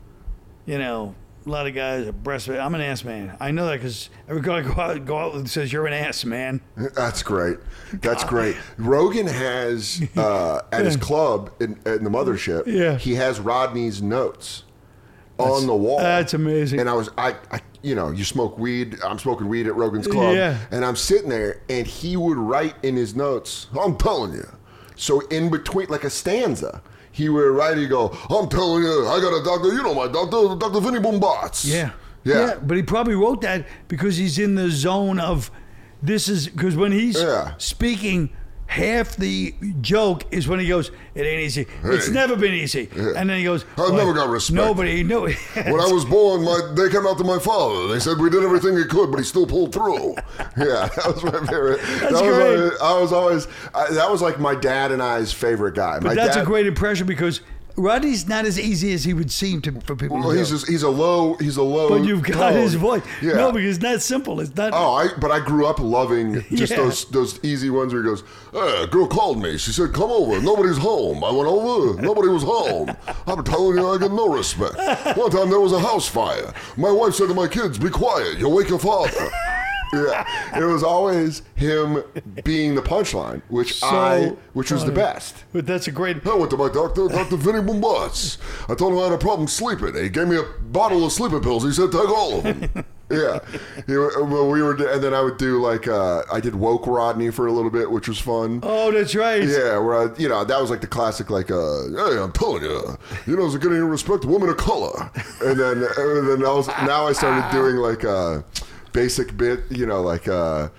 a lot of guys are breastfed. I'm an ass man. I know that because every guy go out and says you're an ass man. That's great. That's great. Rogan has at his club in the mothership. Yeah. He has Rodney's notes on the wall. That's amazing. And I you smoke weed. I'm smoking weed at Rogan's club. Yeah. And I'm sitting there, and he would write in his notes, I'm telling you. So in between, like a stanza, he would write, he'd go, I'm telling you, I got a doctor, my doctor, Dr. Vinny Boombots. Yeah. Yeah. But he probably wrote that because he's in the zone of because when he's speaking, half the joke is when he goes, it ain't easy. Hey. It's never been easy. Yeah. And then he goes, I've never got respect. Nobody knew. When I was born, they came out to my father. They said we did everything he could, but he still pulled through. Yeah, that was my favorite. That's great. That was like my dad and I's favorite guy. But that's a great impression because Rodney's not as easy as he would seem for people. Well, he's a low. But you've got tone. his voice. Yeah. No, because it's not simple. It's not. But I grew up loving just those easy ones where he goes, hey, a girl called me. She said, come over. Nobody's home. I went over. Nobody was home. I'm telling you, I get no respect. One time there was a house fire. My wife said to my kids, be quiet. You'll wake your father. Yeah, it was always him being the punchline, which was the best. But that's a great. I went to my doctor, Dr. Vinny Boombots. I told him I had a problem sleeping. He gave me a bottle of sleeping pills. He said, take all of them. Yeah, and then I would do I did woke Rodney for a little bit, which was fun. Oh, that's right. Yeah, where that was like the classic, hey, I'm telling you, is it getting any respect to women of color? And then now I started doing basic bit, like a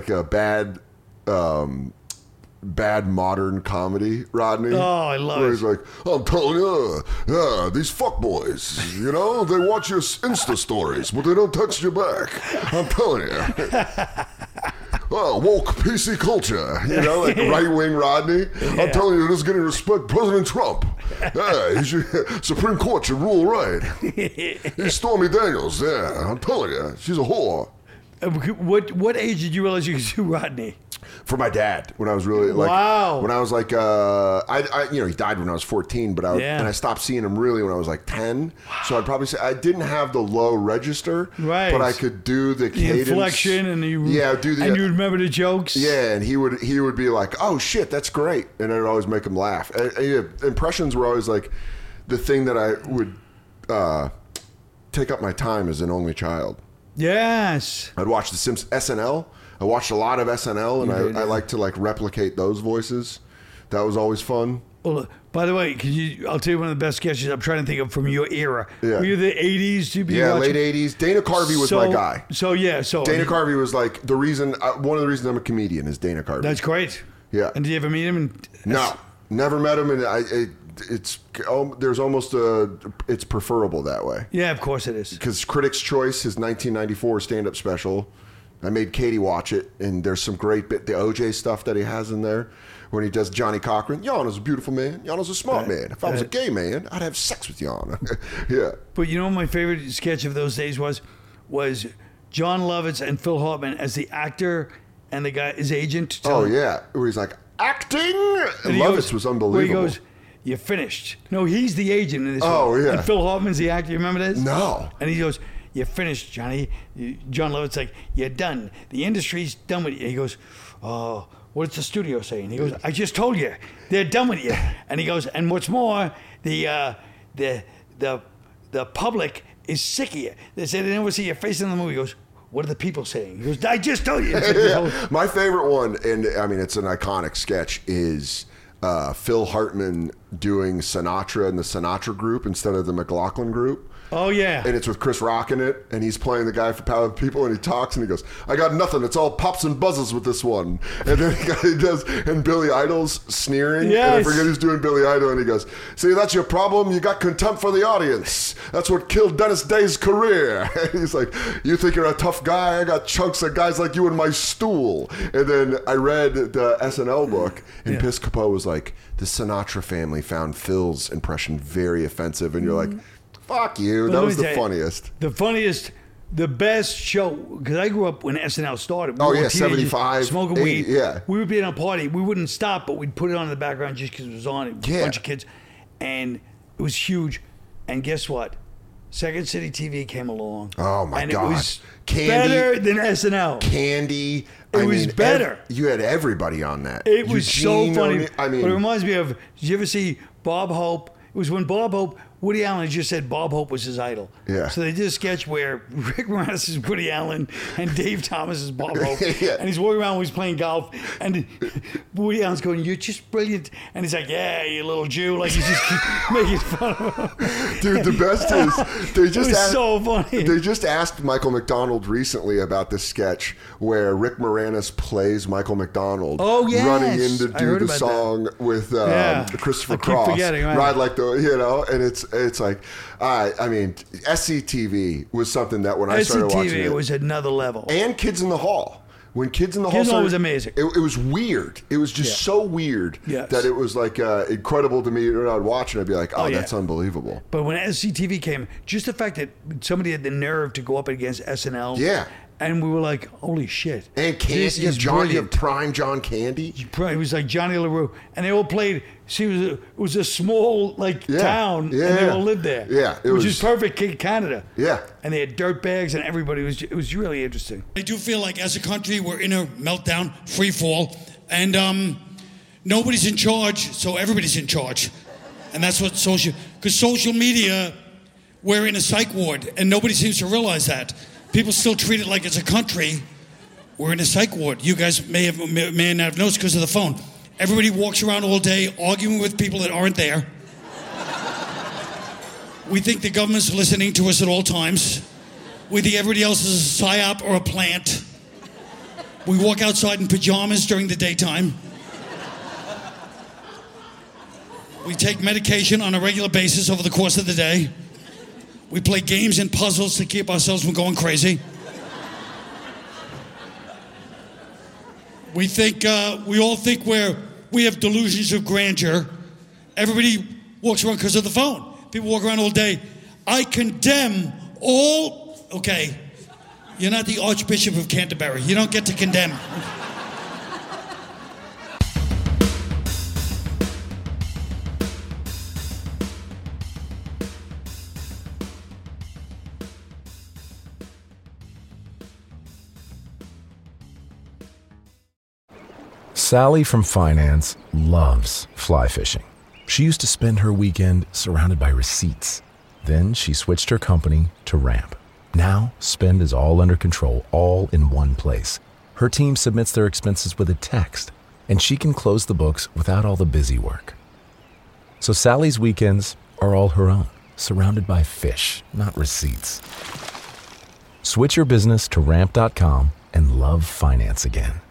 bad modern comedy, Rodney. Oh, I love where it. He's like, I'm telling you, these fuckboys, they watch your Insta stories, but they don't text you back. I'm telling you. Woke PC culture, right-wing Rodney. Yeah. I'm telling you, this is getting respect. President Trump. Supreme Court should rule right. He's Stormy Daniels. Yeah, I'm telling you, she's a whore. What age did you realize you could do Rodney? for my dad when I was really like, Wow. when I was like, he died when I was 14, but I stopped seeing him really when I was like 10. So I'd probably say I didn't have the low register, Right. but I could do the cadence, inflection, and you remember the jokes. Yeah, and he would be like, "Oh shit, that's great," and it would always make him laugh. Impressions were always like the thing that I would take up my time as an only child. Yes. I'd watch the Simpsons, SNL. I watched a lot of SNL, and I like to like replicate those voices. That was always fun. Well, by the way, I'll tell you one of the best sketches I'm trying to think of from your era. Yeah. Were you the 80s? Late 80s. Dana Carvey was my guy. Dana Carvey was like the reason. One of the reasons I'm a comedian is Dana Carvey. That's great. Yeah. And did you ever meet him? No, never met him, and there's almost it's preferable that way. Yeah, of course it is. Because Critics' Choice, his 1994 stand-up special, I made Katie watch it, and there's some great the OJ stuff that he has in there when he does Johnny Cochran. Yana's a beautiful man. Yana's a smart man. If I was a gay man, I'd have sex with Yana. Yeah. But you know what my favorite sketch of those days was John Lovitz and Phil Hartman as the actor and the guy, his agent. Oh, yeah. Where he's like, acting? And Lovitz was unbelievable. Where he goes, "You're finished." No, he's the agent in this Oh, one. yeah. And Phil Hartman's the actor. You remember this? No. And he goes, "You're finished, Johnny." John Lovett's like, "You're done. The industry's done with you." He goes, "Oh, what's the studio saying?" He goes, "I just told you. They're done with you." And he goes, "And what's more, the public is sick of you. They say they never see your face in the movie." He goes, "What are the people saying?" He goes, "I just told you." Yeah. My favorite one, and I mean, it's an iconic sketch, is Phil Hartman doing Sinatra in the Sinatra group instead of the McLaughlin group. Oh, yeah. And it's with Chris Rock in it, and he's playing the guy for Power of the People, and he talks, and he goes, "I got nothing. It's all pops and buzzes with this one." And then he does, and Billy Idol's sneering. Yes. And I forget who's doing Billy Idol, and he goes, "See, that's your problem. You got contempt for the audience. That's what killed Dennis Day's career." And he's like, "You think you're a tough guy? I got chunks of guys like you in my stool." And then I read the SNL book, and Piscopo was like, "The Sinatra family found Phil's impression very offensive," and you're like, fuck you. That was the funniest. The best show, because I grew up when SNL started. We were 75. Smoking 80, weed. Yeah. We would be in a party. We wouldn't stop, but we'd put it on in the background just because it was on. A bunch of kids. And it was huge. And guess what? Second City TV came along. Oh, my God. And it was Candy, better than SNL. Candy. It was better. You had everybody on that. It was so funny. I mean, but it reminds me of, did you ever see Bob Hope? It was when Woody Allen just said Bob Hope was his idol. Yeah. So they did a sketch where Rick Moranis is Woody Allen and Dave Thomas is Bob Hope. Yeah. And he's walking around when he's playing golf. And Woody Allen's going, "You're just brilliant." And he's like, "Yeah, you little Jew." Like he's just making fun of him. Dude, the best is it was so funny. They just asked Michael McDonald recently about this sketch where Rick Moranis plays Michael McDonald. Oh, yes. Running in to I do heard the about song with Christopher I keep Cross. forgetting, right. Ride like and it's like, I mean, SCTV was something that when I started watching it. SCTV was another level. And Kids in the Hall. When Kids in the Hall Kids in the Hall started, was amazing. It was weird. It was just so weird that it was like incredible to me. When I'd watch it, I'd be like, oh, that's unbelievable. But when SCTV came, just the fact that somebody had the nerve to go up against SNL. Yeah. And we were like, holy shit. And Candy, you have prime John Candy. It was like Johnny LaRue. And they all played. See, it was a small town, and they all lived there. Yeah. Which is perfect in Canada. Yeah. And they had dirt bags, and everybody it was really interesting. I do feel like as a country, we're in a meltdown, free fall, and nobody's in charge, so everybody's in charge. And that's what because social media, we're in a psych ward, and nobody seems to realize that. People still treat it like it's a country. We're in a psych ward. You guys may not have noticed because of the phone. Everybody walks around all day arguing with people that aren't there. We think the government's listening to us at all times. We think everybody else is a psyop or a plant. We walk outside in pajamas during the daytime. We take medication on a regular basis over the course of the day. We play games and puzzles to keep ourselves from going crazy. We all think we have delusions of grandeur. Everybody walks around because of the phone. People walk around all day. I condemn all. Okay, you're not the Archbishop of Canterbury. You don't get to condemn. Sally from finance loves fly fishing. She used to spend her weekend surrounded by receipts. Then she switched her company to Ramp. Now, spend is all under control, all in one place. Her team submits their expenses with a text, and she can close the books without all the busy work. So Sally's weekends are all her own, surrounded by fish, not receipts. Switch your business to Ramp.com and love finance again.